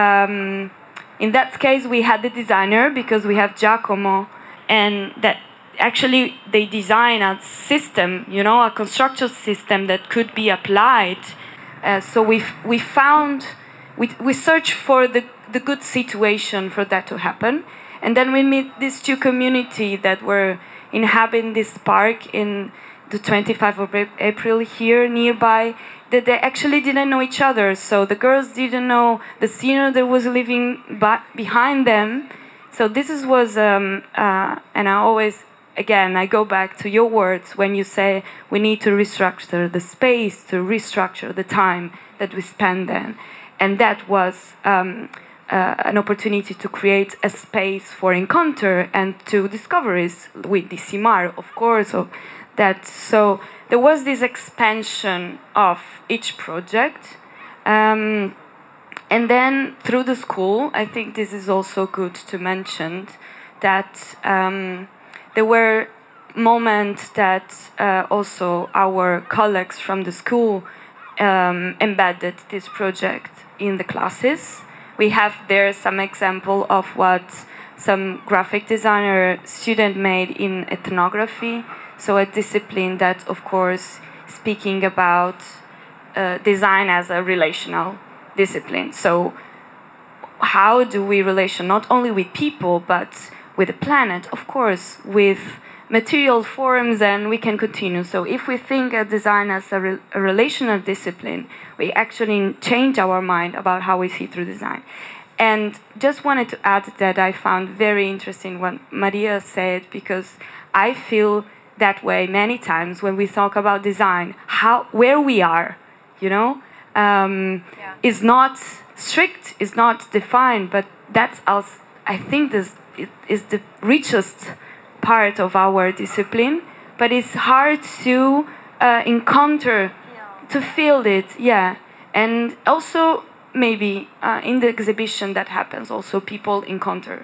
in that case we had the designer because we have Giacomo, and that actually they design a system, you know, a construction system that could be applied. So we found, we searched for the good situation for that to happen. And then we meet these two communities that were inhabiting this park in the 25th of April here nearby, that they actually didn't know each other. So the girls didn't know the senior that was living behind them. So this was, and I always, again, I go back to your words when you say we need to restructure the space, to restructure the time that we spend then. And that was an opportunity to create a space for encounter and to discoveries with the CIMAR, of course. So there was this expansion of each project. And then through the school, I think this is also good to mention that there were moments that also our colleagues from the school embedded this project in the classes. We have there some example of what some graphic designer student made in ethnography, so a discipline that, of course, speaking about design as a relational discipline. So how do we relation not only with people, but with the planet, of course, with material forms, and we can continue. So if we think of design as a relational discipline, we actually change our mind about how we see through design. And just wanted to add that I found very interesting what Maria said, because I feel that way many times when we talk about design, where we are, is not strict, is not defined, but that's us. I think this is the richest part of our discipline, but it's hard to encounter, to feel it, and also maybe in the exhibition that happens, also people encounter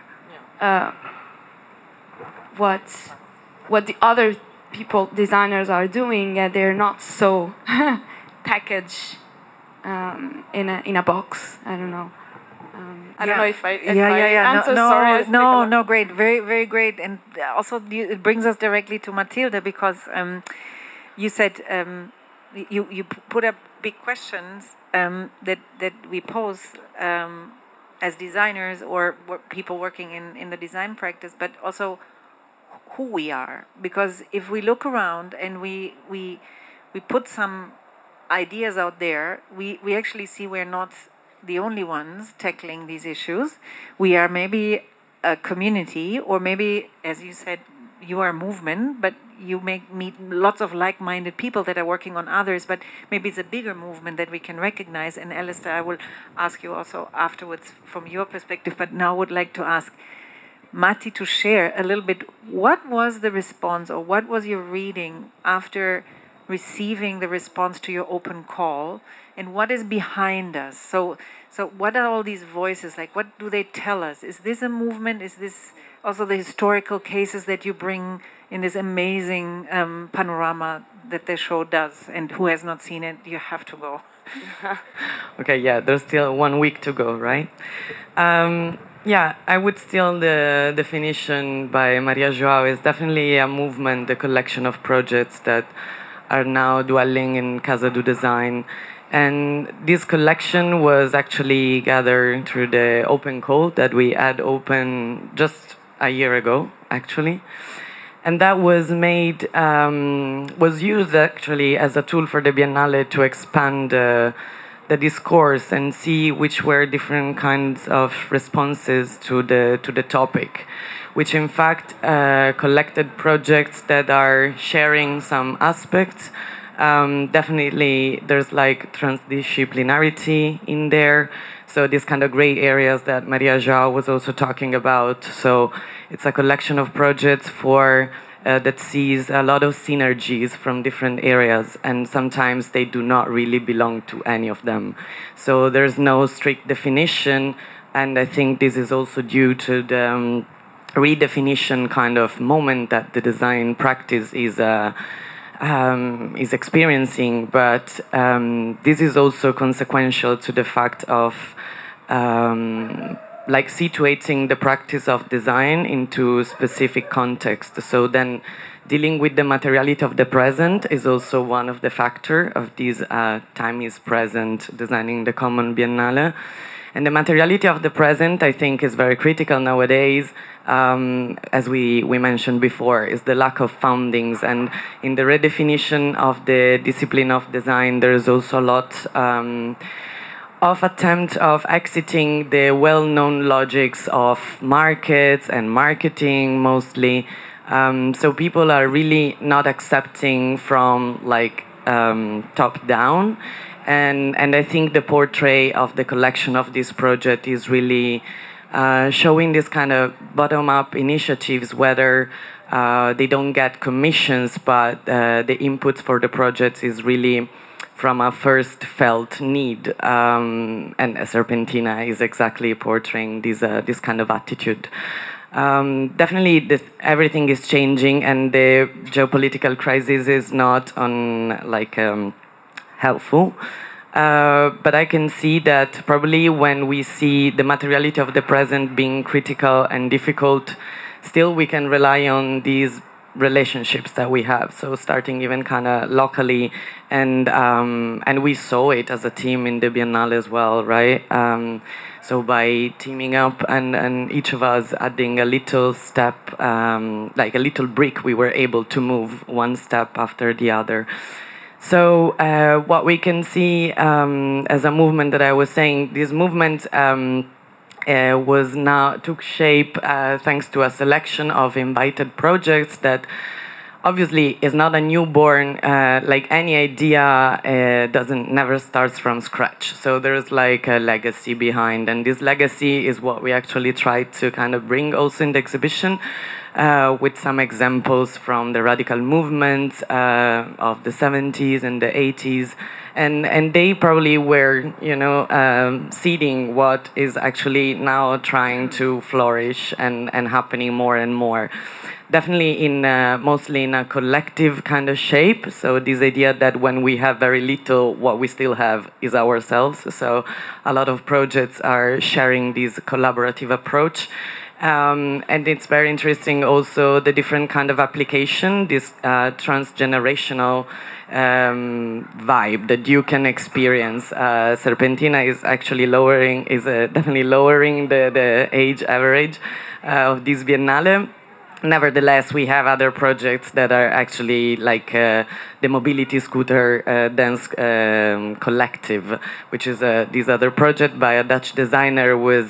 what the other people, designers, are doing, and they're not so packaged in a box. I don't know. I don't know if I answered. No, great, very, very great, and also it brings us directly to Matilde, because you said you put up big questions that we pose as designers or people working in the design practice, but also who we are. Because if we look around and we put some ideas out there, we actually see we're not the only ones tackling these issues. We are maybe a community, or maybe, as you said, you are a movement, but you meet lots of like-minded people that are working on others, but maybe it's a bigger movement that we can recognize. And Alistair, I will ask you also afterwards from your perspective, but now I would like to ask Matti to share a little bit, what was the response, or what was your reading after receiving the response to your open call, and what is behind us? So what are all these voices? Like, what do they tell us? Is this a movement? Is this also the historical cases that you bring in this amazing panorama that the show does? And who has not seen it, you have to go. Okay, there's still 1 week to go, right? I would steal the definition by Maria João. Is definitely a movement, a collection of projects that are now dwelling in Casa do Design. And this collection was actually gathered through the open call that we had open just a year ago, actually. And that was was used actually as a tool for the Biennale to expand the discourse and see which were different kinds of responses to the topic, which in fact collected projects that are sharing some aspects. Definitely there's like transdisciplinarity in there, so these kind of gray areas that Maria João was also talking about. So it's a collection of projects that sees a lot of synergies from different areas, and sometimes they do not really belong to any of them. So there's no strict definition, and I think this is also due to the redefinition kind of moment that the design practice is experiencing, but this is also consequential to the fact of situating the practice of design into specific context. So then dealing with the materiality of the present is also one of the factors of this time is present, designing the common Biennale. And the materiality of the present, I think, is very critical nowadays, as we mentioned before, is the lack of foundings. And in the redefinition of the discipline of design, there is also a lot of attempt of exiting the well-known logics of markets and marketing mostly. So people are really not accepting from top down. And I think the portrait of the collection of this project is really showing this kind of bottom-up initiatives, whether they don't get commissions, but the inputs for the projects is really from a first felt need, and Serpentina is exactly portraying this kind of attitude. Definitely, everything is changing, and the geopolitical crisis is not helpful. But I can see that probably when we see the materiality of the present being critical and difficult, still we can rely on these relationships that we have. So starting even kind of locally, and we saw it as a team in the Biennale as well, right? So by teaming up and each of us adding a little step, like a little brick, we were able to move one step after the other. So what we can see as a movement that I was saying, this movement took shape thanks to a selection of invited projects that obviously is not a newborn, like any idea never starts from scratch. So there's like a legacy behind, and this legacy is what we actually try to kind of bring also in the exhibition, with some examples from the radical movements of the 70s and the 80s. And they probably were, seeding what is actually now trying to flourish and happening more and more. Definitely mostly in a collective kind of shape. So this idea that when we have very little, what we still have is ourselves. So a lot of projects are sharing this collaborative approach. And it's very interesting also the different kind of application, this transgenerational vibe that you can experience. Serpentina is actually definitely lowering the age average of this Biennale. Nevertheless, we have other projects that are actually like the Mobility Scooter Dance Collective, which is this other project by a Dutch designer with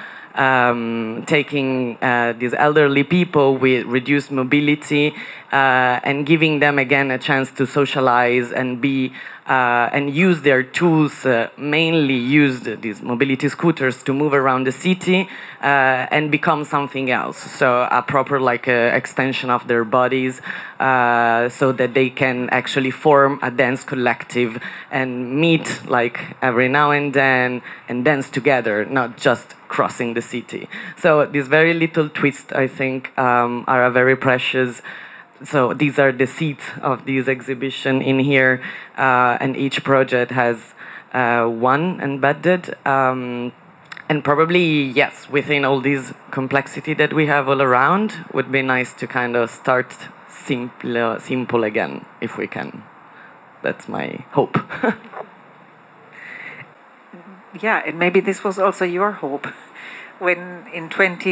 taking these elderly people with reduced mobility and giving them again a chance to socialize and be and use their tools, mainly used these mobility scooters to move around the city and become something else. So a proper extension of their bodies so that they can actually form a dance collective and meet every now and then and dance together, not just crossing the city. So these very little twists, I think, are very precious. So these are the seeds of this exhibition in here, and each project has one embedded. And probably, yes, within all this complexity that we have all around, would be nice to kind of start simple again, if we can. That's my hope. Yeah, and maybe this was also your hope. When in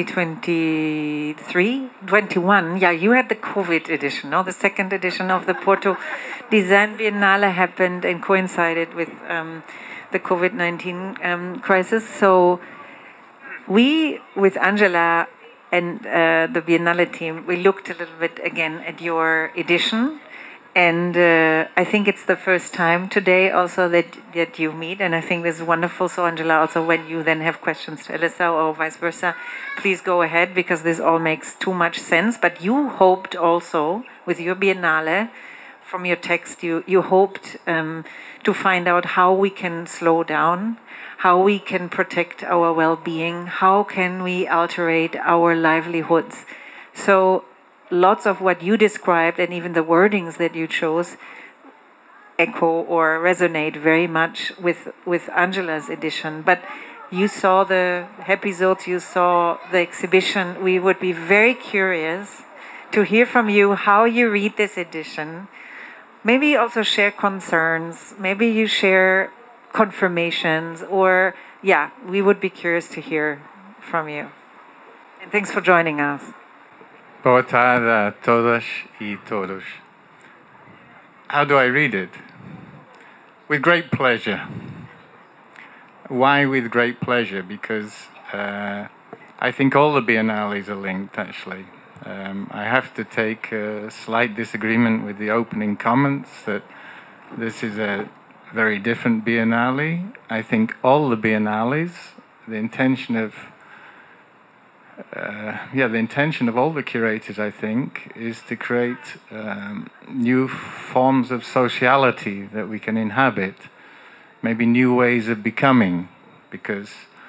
21, you had the COVID edition, no? The second edition of the Porto Design Biennale happened and coincided with the COVID-19 crisis. So we, with Angela and the Biennale team, we looked a little bit again at your edition. And I think it's the first time today also that you meet, and I think this is wonderful. So Angela, also when you then have questions to Elissa or vice versa, please go ahead, because this all makes too much sense. But you hoped also, with your Biennale, from your text, you hoped to find out how we can slow down, how we can protect our well-being, how can we alterate our livelihoods. So lots of what you described and even the wordings that you chose echo or resonate very much with Angela's edition. But you saw the episodes, you saw the exhibition. We would be very curious to hear from you how you read this edition. Maybe you also share concerns, maybe you share confirmations, or we would be curious to hear from you. And thanks for joining us. Boa tarde a todas e todos. How do I read it? With great pleasure. Why with great pleasure? Because I think all the biennales are linked, actually. I have to take a slight disagreement with the opening comments that this is a very different biennale. I think all the biennales, the intention of the intention of all the curators, I think, is to create new forms of sociality that we can inhabit, maybe new ways of becoming, because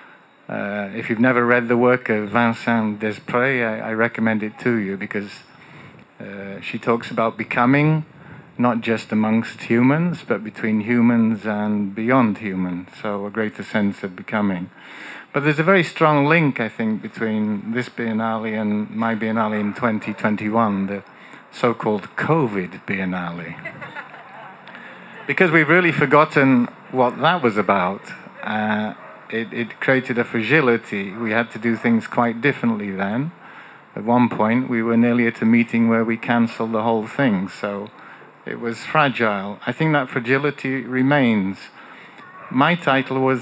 if you've never read the work of Vincent Desprez, I recommend it to you, because she talks about becoming, not just amongst humans, but between humans and beyond humans, so a greater sense of becoming. But there's a very strong link, I think, between this Biennale and my Biennale in 2021, the so-called COVID Biennale. Because we've really forgotten what that was about. It created a fragility. We had to do things quite differently then. At one point, we were nearly at a meeting where we cancelled the whole thing, so it was fragile. I think that fragility remains. My title was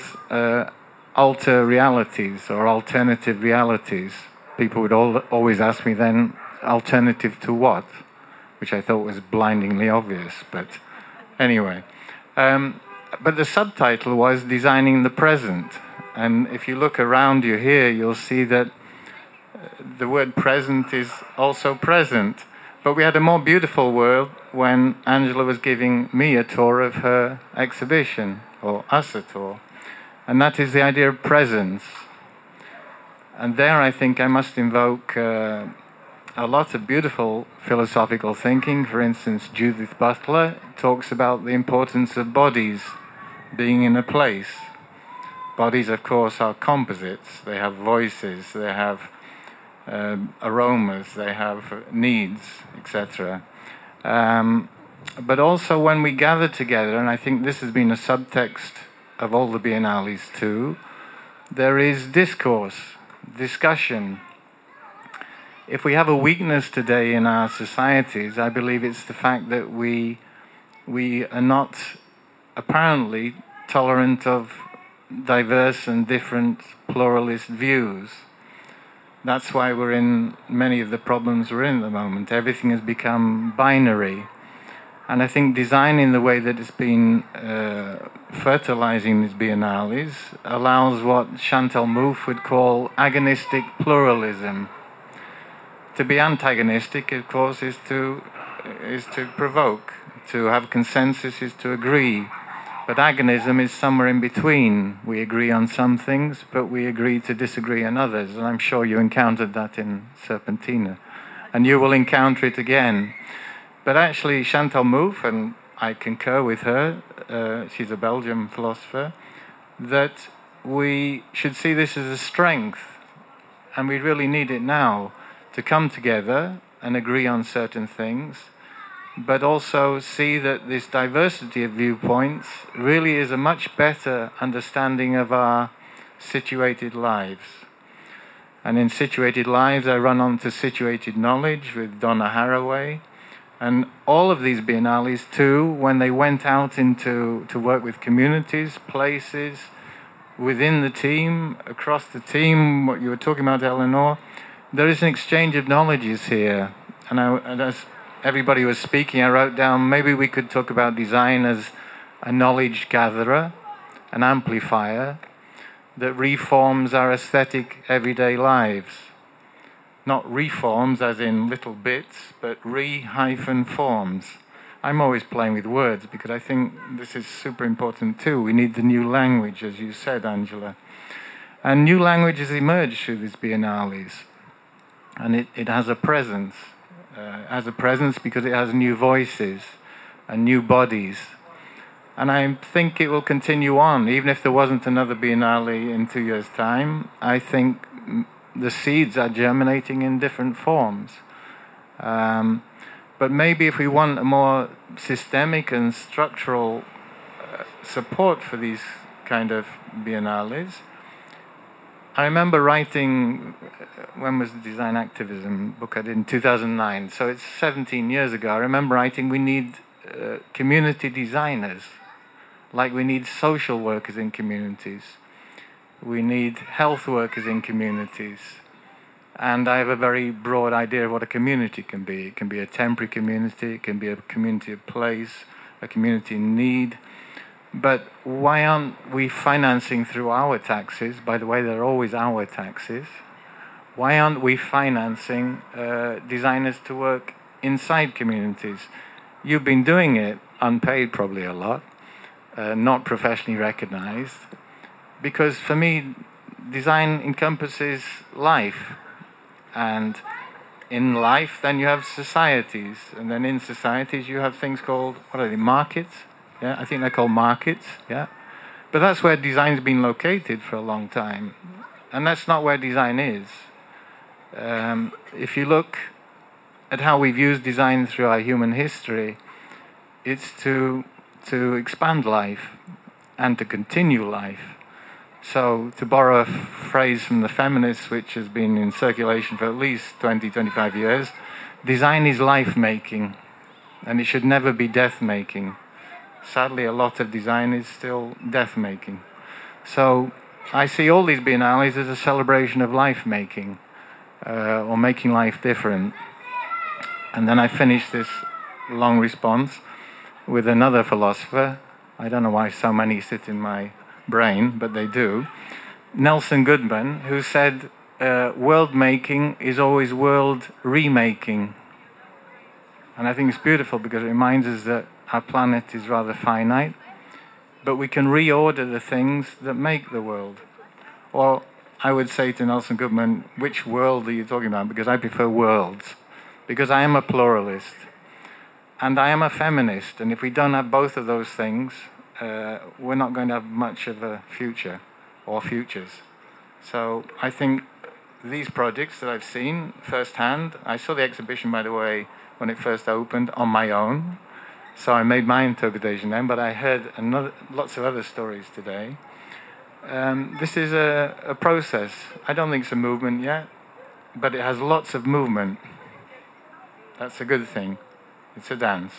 Alter Realities, or Alternative Realities. People would always ask me then, alternative to what? Which I thought was blindingly obvious, but anyway. But the subtitle was Designing the Present. And if you look around you here, you'll see that the word present is also present. But we had a more beautiful word when Angela was giving me a tour of her exhibition, or us a tour. And that is the idea of presence. And there I think I must invoke a lot of beautiful philosophical thinking. For instance, Judith Butler talks about the importance of bodies being in a place. Bodies, of course, are composites. They have voices, they have aromas, they have needs, etc. But also when we gather together, and I think this has been a subtext of all the biennales too, there is discourse, discussion. If we have a weakness today in our societies, I believe it's the fact that we are not apparently tolerant of diverse and different pluralist views. That's why we're in many of the problems we're in at the moment. Everything has become binary. And I think design in the way that it's been fertilizing these biennales allows what Chantal Mouffe would call agonistic pluralism. To be antagonistic, of course, is to provoke. To have consensus is to agree. But agonism is somewhere in between. We agree on some things, but we agree to disagree on others. And I'm sure you encountered that in Serpentina. And you will encounter it again. But actually, Chantal Mouffe, and I concur with her, she's a Belgian philosopher, that we should see this as a strength. And we really need it now, to come together and agree on certain things, but also see that this diversity of viewpoints really is a much better understanding of our situated lives. And in Situated Lives, I run on to Situated Knowledge with Donna Haraway. And all of these biennales too, when they went out to work with communities, places, within the team, across the team, what you were talking about, Eleanor, there is an exchange of knowledges here. And as everybody was speaking, I wrote down, maybe we could talk about design as a knowledge gatherer, an amplifier, that reforms our aesthetic everyday lives. Not reforms as in little bits, but re-forms. I'm always playing with words because I think this is super important too. We need the new language, as you said, Angela. And new languages emerge through these biennales. And it has a presence. It has a presence because it has new voices and new bodies. And I think it will continue on, even if there wasn't another Biennale in 2 years' time. I think the seeds are germinating in different forms. But maybe if we want a more systemic and structural support for these kind of biennales, I remember writing, when was the design activism book I did in 2009, so it's 17 years ago. I remember writing, we need community designers, like we need social workers in communities. We need health workers in communities. And I have a very broad idea of what a community can be. It can be a temporary community, it can be a community of place, a community in need. But why aren't we financing through our taxes? By the way, they're always our taxes. why aren't we financing designers to work inside communities? You've been doing it, unpaid probably a lot, not professionally recognized, because for me, design encompasses life, and in life then you have societies, and then in societies you have things called, what are they, markets? Yeah, I think they're called markets, yeah. But that's where design's been located for a long time, and that's not where design is. If you look at how we've used design through our human history, it's to expand life and to continue life. So, to borrow a phrase from the feminists, which has been in circulation for at least 20, 25 years, design is life-making, and it should never be death-making. Sadly, a lot of design is still death-making. So, I see all these biennales as a celebration of life-making, or making life different. And then I finish this long response with another philosopher. I don't know why so many sit in my brain, but they do. Nelson Goodman, who said, world making is always world remaking. And I think it's beautiful because it reminds us that our planet is rather finite, but we can reorder the things that make the world. Or I would say to Nelson Goodman, which world are you talking about? Because I prefer worlds. Because I am a pluralist. And I am a feminist. And if we don't have both of those things, we're not going to have much of a future or futures. So I think these projects that I've seen firsthand, I saw the exhibition, by the way, when it first opened on my own. So I made my interpretation then, but I heard lots of other stories today. This is a process. I don't think it's a movement yet, but it has lots of movement. That's a good thing. It's a dance.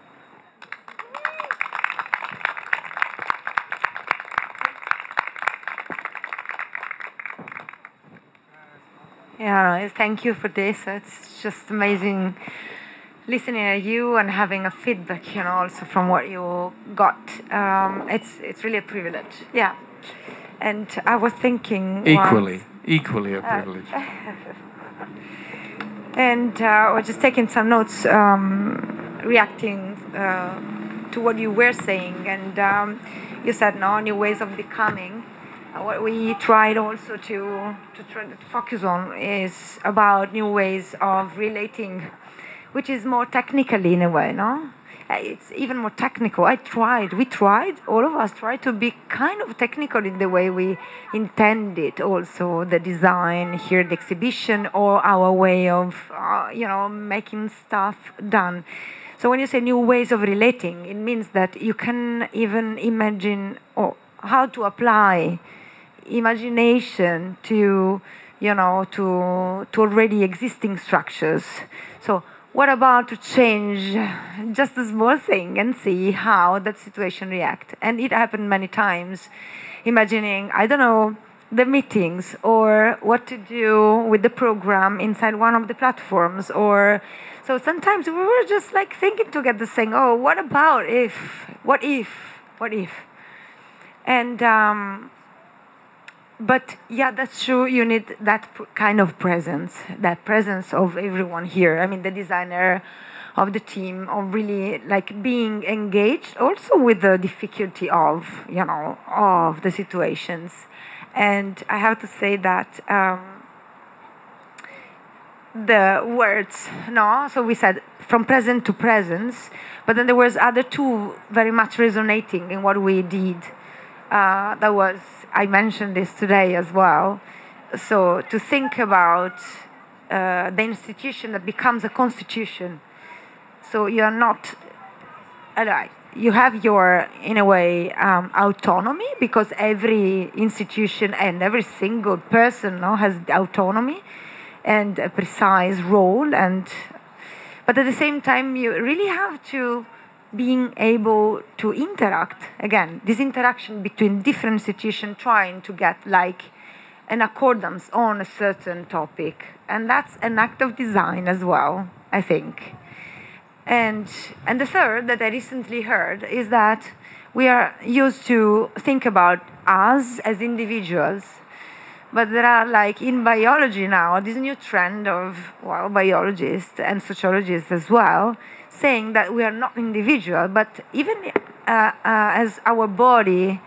Yeah, thank you for this. It's just amazing listening to you and having a feedback, also from what you got. It's really a privilege. Yeah. And I was thinking... Equally a privilege. And I was just taking some notes, reacting to what you were saying. And you said, no, new ways of becoming. What we tried also to try to focus on is about new ways of relating, which is more technically in a way, no? It's even more technical. We tried, all of us tried to be kind of technical in the way we intended also the design here, the exhibition, or our way of, making stuff done. So when you say new ways of relating, it means that you can even imagine how to apply imagination to already existing structures. So what about to change just a small thing and see how that situation reacts? And it happened many times, imagining, I don't know, the meetings or what to do with the program inside one of the platforms. Or so sometimes we were just like thinking together, saying, oh, what about if? What if? And but yeah, that's true. You need that kind of presence, that presence of everyone here. I mean, the designer of the team, of really like being engaged also with the difficulty of, of the situations. And I have to say that the words, so we said from present to presence, but then there was other two very much resonating in what we did. That was, I mentioned this today as well. So to think about the institution that becomes a constitution. So you're not, you have your, in a way, autonomy, because every institution and every single person has autonomy and a precise role. But at the same time, you really have to being able to interact, again, this interaction between different institutions trying to get like an accordance on a certain topic. And that's an act of design as well, I think. And the third that I recently heard is that we are used to think about us as individuals, But there are, like in biology now, this new trend of, well, biologists and sociologists as well, saying that we are not individual, but even as our body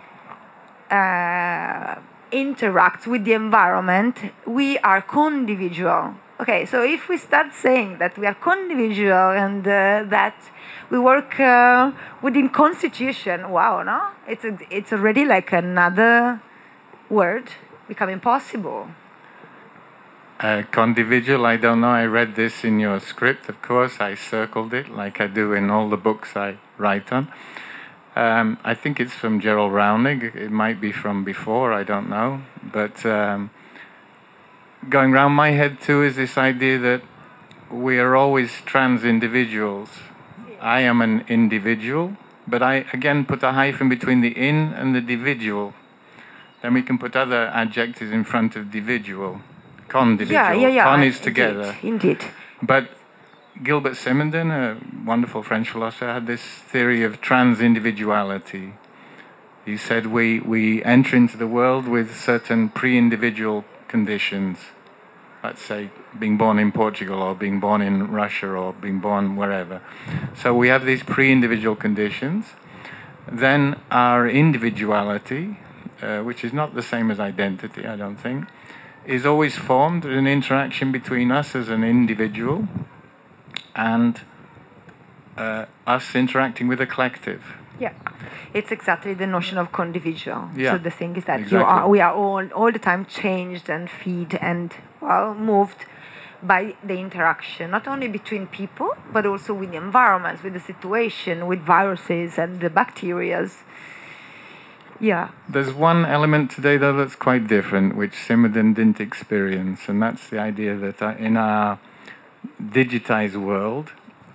interacts with the environment, we are co-individual. Okay, so if we start saying that we are co-individual and that we work within constitution, wow, no? It's already like another word becoming possible. Condividual, I don't know. I read this in your script, of course. I circled it like I do in all the books I write on. I think it's from Gerald Rowling. It might be from before, I don't know. But going round my head too is this idea that we are always trans individuals. I am an individual, but I again put a hyphen between the in and the dividual. Then we can put other adjectives in front of dividual. Condividual. Yeah. Con is together. Indeed. But Gilbert Simondon, a wonderful French philosopher, had this theory of trans-individuality. He said we enter into the world with certain pre-individual conditions. Let's say being born in Portugal or being born in Russia or being born wherever. So we have these pre-individual conditions. Then our individuality, which is not the same as identity, I don't think, is always formed an interaction between us as an individual and us interacting with a collective. Yeah, it's exactly the notion of condividual. Yeah, so the thing is that exactly. we are all the time changed and feed and, well, moved by the interaction, not only between people, but also with the environment, with the situation, with viruses and the bacterias. Yeah. There's one element today, though, that's quite different, which Simondon didn't experience, and that's the idea that in our digitized world,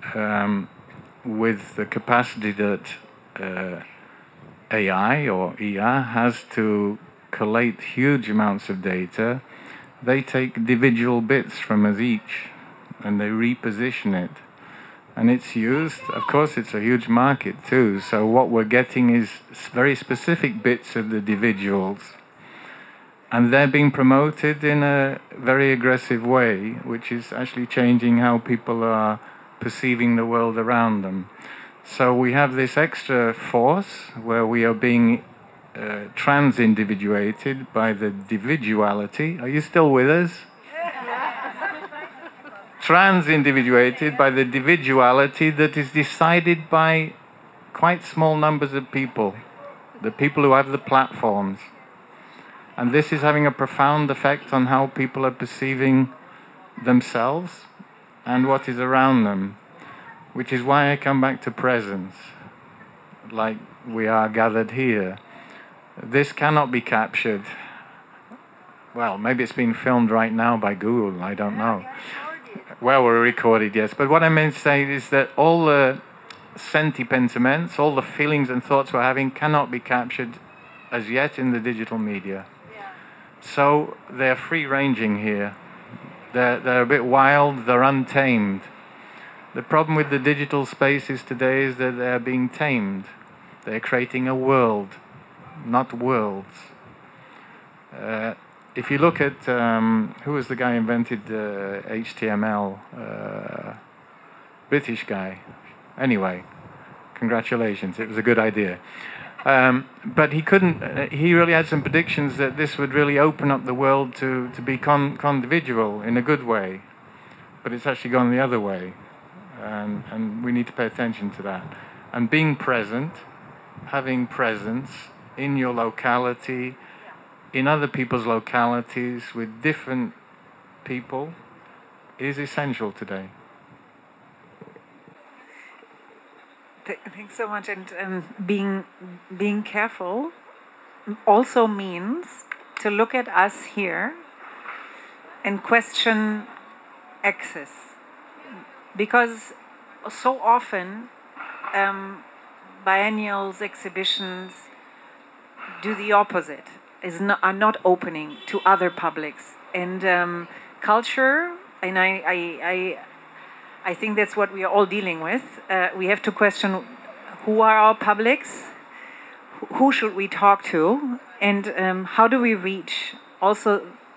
with the capacity that AI or ER has to collate huge amounts of data, they take individual bits from us each, and they reposition it. And it's used, of course, it's a huge market too. So what we're getting is very specific bits of the individuals. And they're being promoted in a very aggressive way, which is actually changing how people are perceiving the world around them. So we have this extra force where we are being trans-individuated by the individuality. Are you still with us? Trans-individuated by the individuality that is decided by quite small numbers of people, the people who have the platforms. And this is having a profound effect on how people are perceiving themselves and what is around them, which is why I come back to presence, like we are gathered here. This cannot be captured. Well, maybe it's being filmed right now by Google, I don't know. Well, we're recorded, yes. But what I meant to say is that all the sentiments, all the feelings and thoughts we're having cannot be captured as yet in the digital media. So they're free-ranging here. They're a bit wild, they're untamed. The problem with the digital spaces today is that they're being tamed. They're creating a world, not worlds. If you look at who was the guy who invented HTML, British guy. Anyway, congratulations, it was a good idea. But he couldn't. He really had some predictions that this would really open up the world to be condividual in a good way, but it's actually gone the other way, and we need to pay attention to that. And being present, having presence in your locality, in other people's localities, with different people, is essential today. Thanks so much. And being careful also means to look at us here and question access, because so often biennials, exhibitions do the opposite. Are not opening to other publics, and culture, and I think that's what we are all dealing with. We have to question who are our publics, who should we talk to, and how do we reach also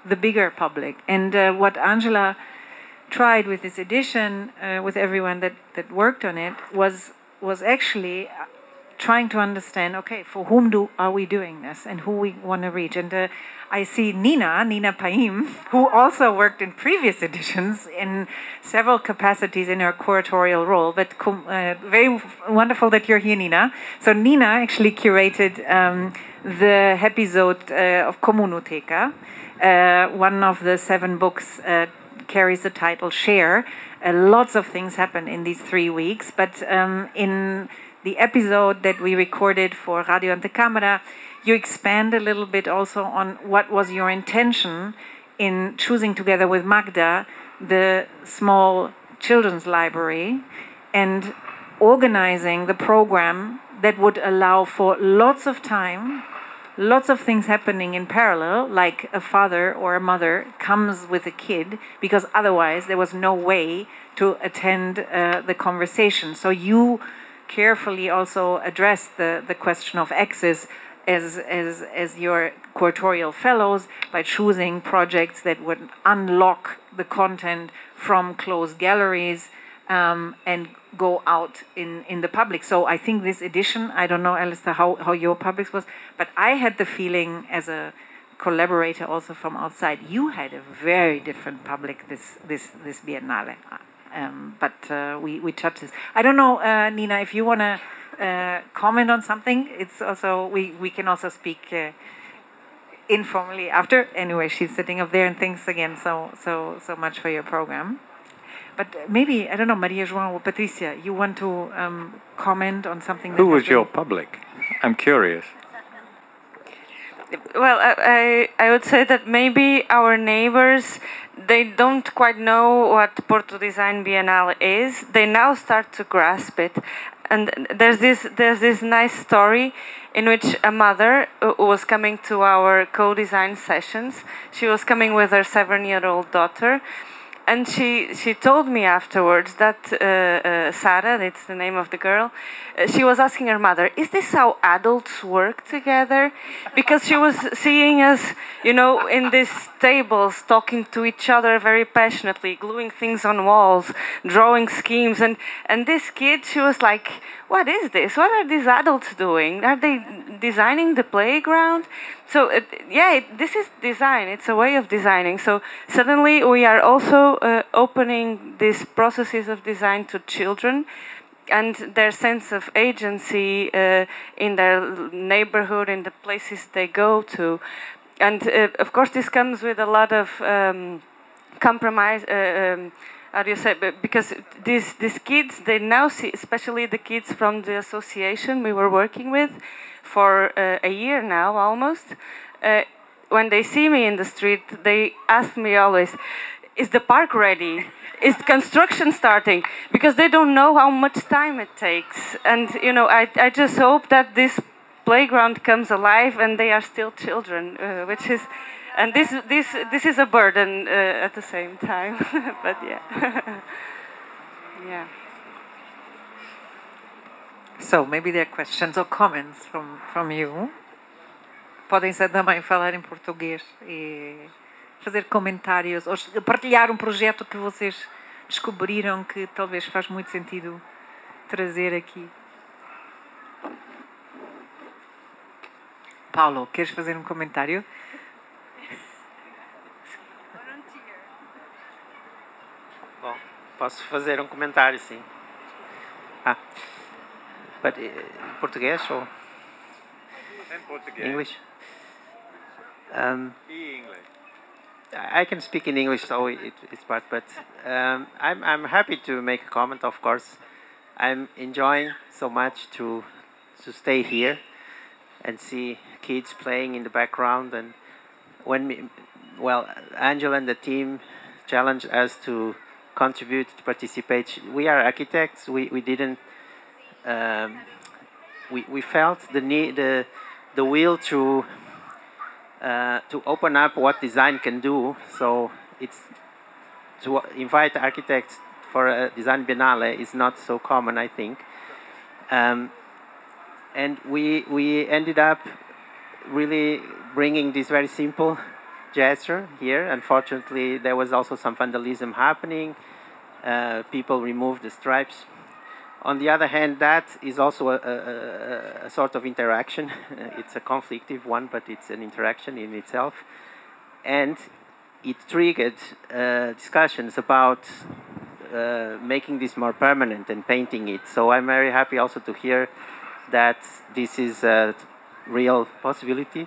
the bigger public. And what Angela tried with this edition, with everyone that worked on it, was actually trying to understand, okay, for whom are we doing this and who we want to reach. And I see Nina Paim, who also worked in previous editions in several capacities in her curatorial role, but very wonderful that you're here, Nina. So Nina actually curated the episode of Komunoteca. One of the 7 books carries the title Share. Lots of things happen in these 3 weeks, but in the episode that we recorded for Radio Antecamera, you expand a little bit also on what was your intention in choosing together with Magda the small children's library and organizing the program that would allow for lots of time, lots of things happening in parallel, like a father or a mother comes with a kid, because otherwise there was no way to attend the conversation. So you carefully also address the question of access as your curatorial fellows by choosing projects that would unlock the content from closed galleries and go out in the public. So I think this edition, I don't know, Alistair, how your public was, but I had the feeling as a collaborator also from outside, you had a very different public this Biennale. But we touched this. I don't know, Nina, if you want to comment on something. It's also we can also speak informally after. Anyway, she's sitting up there, and thanks again so much for your program. But maybe I don't know, Maria João or Patricia, you want to comment on something? Who was your public? I'm curious. Well, I would say that maybe our neighbors, they don't quite know what Porto Design Biennale is. They now start to grasp it. And there's this nice story in which a mother was coming to our co-design sessions. She was coming with her 7-year-old daughter. And she told me afterwards that Sarah, that's the name of the girl, she was asking her mother, is this how adults work together? Because she was seeing us, in these tables, talking to each other very passionately, gluing things on walls, drawing schemes. And this kid, she was like, what is this? What are these adults doing? Are they designing the playground? So, this is design. It's a way of designing. So suddenly we are also opening these processes of design to children and their sense of agency in their neighborhood, in the places they go to. And of course this comes with a lot of compromise, how do you say, because these kids, they now see, especially the kids from the association we were working with for a year now almost, when they see me in the street, they ask me always, is the park ready? Is construction starting? Because they don't know how much time it takes. And, I just hope that this playground comes alive and they are still children, which is, and this is a burden at the same time. But yeah. Yeah. So maybe there are questions or comments from you. Podem também falar em português e fazer comentários ou partilhar um projeto que vocês descobriram que talvez faz muito sentido trazer aqui. Paulo, queres fazer um comentário? Bom, posso fazer um comentário, sim. But português ou English? English. I can speak in English, so it's part. But I'm happy to make a comment. Of course, I'm enjoying so much to stay here and see kids playing in the background. And Angela and the team challenged us to contribute, to participate. We are architects. We didn't. We felt the need, the will to open up what design can do. So it's to invite architects for a design biennale is not so common, I think. And we ended up really bringing this very simple gesture here. Unfortunately, there was also some vandalism happening. People removed the stripes. On the other hand, that is also a sort of interaction. It's a conflictive one, but it's an interaction in itself. And it triggered discussions about making this more permanent and painting it. So I'm very happy also to hear that this is a real possibility.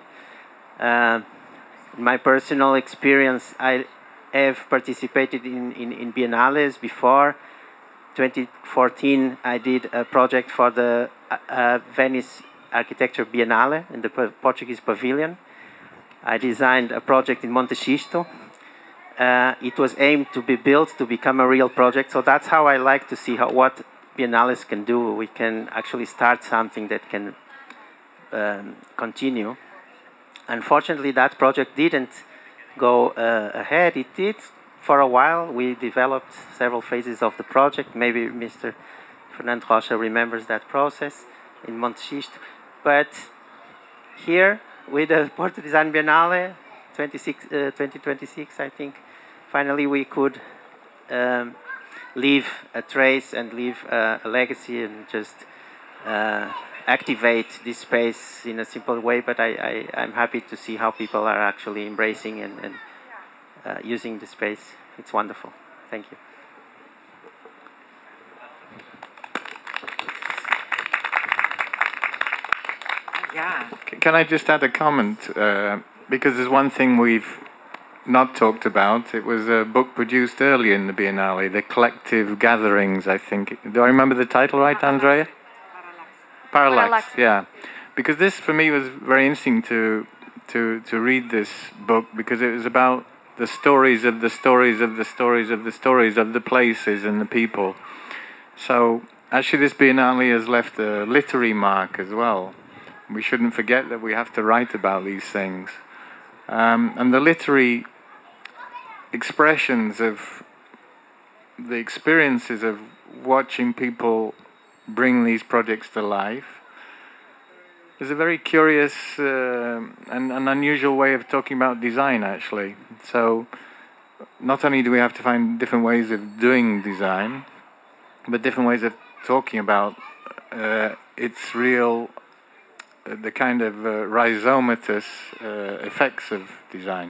My personal experience, I have participated in biennales before. 2014, I did a project for the Venice Architecture Biennale in the Portuguese Pavilion. I designed a project in Monte Xisto. It was aimed to be built to become a real project. So that's how I like to see what biennales can do. We can actually start something that can continue. Unfortunately, that project didn't go ahead. It did for a while. We developed several phases of the project. Maybe Mr. Fernando Rocha remembers that process in Monte Xisto. But here, with the Porto Design Biennale 2026, I think, finally we could leave a trace and leave a legacy and just activate this space in a simple way. But I'm happy to see how people are actually embracing and using the space. It's wonderful. Thank you. Yeah. Can I just add a comment? Because there's one thing we've not talked about. It was a book produced early in the Biennale, The Collective Gatherings, I think. Do I remember the title right, Andrea? Parallax, yeah. Because this, for me, was very interesting to read this book, because it was about the stories of the stories of the stories of the stories of the places and the people. So, actually, this Biennale has left a literary mark as well. We shouldn't forget that we have to write about these things. And the literary expressions of the experiences of watching people bring these projects to life is a very curious and an unusual way of talking about design, actually. So not only do we have to find different ways of doing design, but different ways of talking about its real, the kind of rhizomatous effects of design.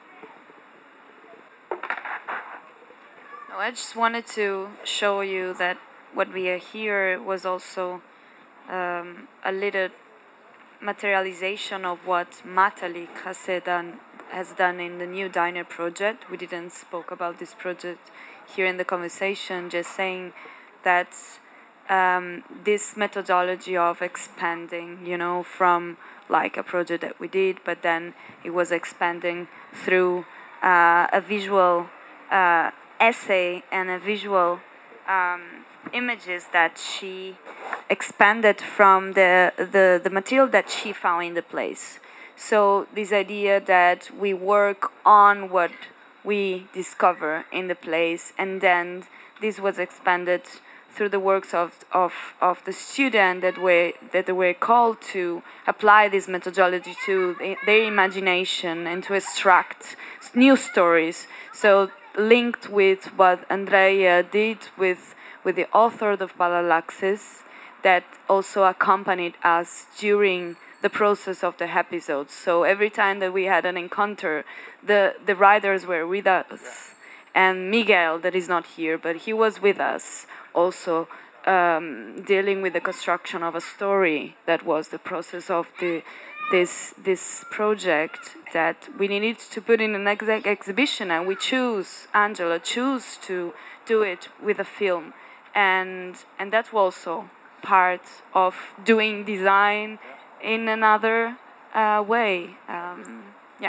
No, I just wanted to show you that what we are here was also a little materialization of what Matalik has done in the New Diner project. We didn't spoke about this project here in the conversation, just saying that this methodology of expanding, from like a project that we did, but then it was expanding through a visual essay and a visual images that she expanded from the material that she found in the place. So this idea that we work on what we discover in the place, and then this was expanded through the works of the student that were called to apply this methodology to their imagination and to extract new stories. So linked with what Andrea did with the author of Parallaxes, that also accompanied us during the process of the episodes. So every time that we had an encounter, the writers were with us. And Miguel, that is not here, but he was with us also, dealing with the construction of a story. That was the process of this project that we needed to put in an exhibition, and Angela chose to do it with a film. And that's also part of doing design in another way. Yeah.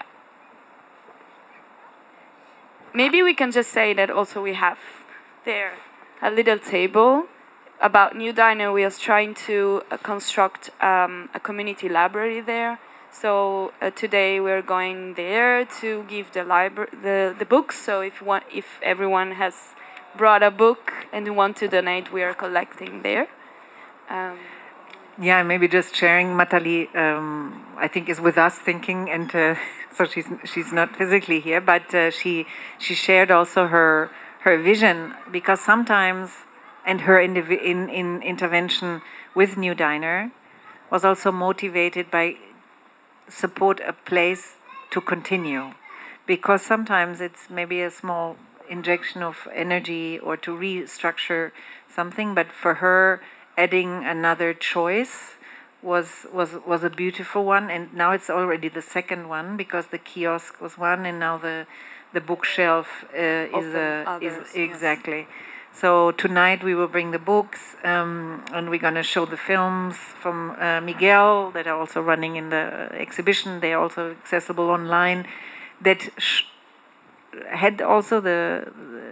Maybe we can just say that also we have there a little table about New Diner. We are trying to construct a community library there. So today we're going there to give the books. So if everyone has brought a book and want to donate, we are collecting there. Yeah, maybe just sharing. Matali, I think, is with us thinking, and so she's not physically here, but she shared also her vision, because sometimes, and her in intervention with New Diner was also motivated by support a place to continue, because sometimes it's maybe a small injection of energy or to restructure something, but for her adding another choice was a beautiful one, and now it's already the second one, because the kiosk was one, and now the bookshelf is exactly. So tonight we will bring the books, and we're going to show the films from Miguel that are also running in the exhibition. They are also accessible online. That had also the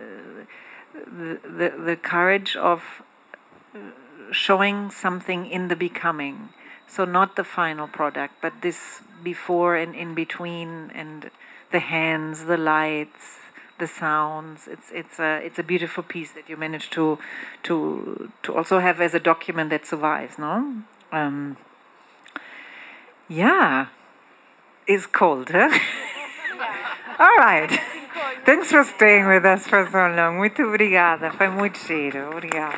courage of showing something in the becoming. So not the final product, but this before and in between, and the hands, the lights, the sounds. It's a beautiful piece that you managed to also have as a document that survives, no? Yeah, it's cold, huh? All right. Thanks for staying with us for so long. Muito obrigada. Foi muito giro. Obrigada.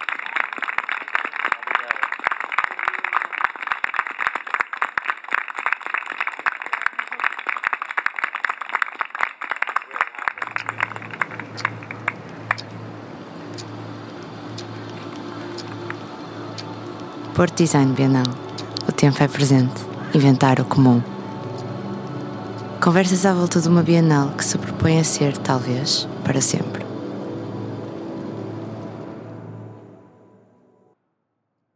Porto Design Bienal. O tempo é presente. Inventar o comum. Conversas à volta de uma Bienal que se propõe a ser, talvez, para sempre.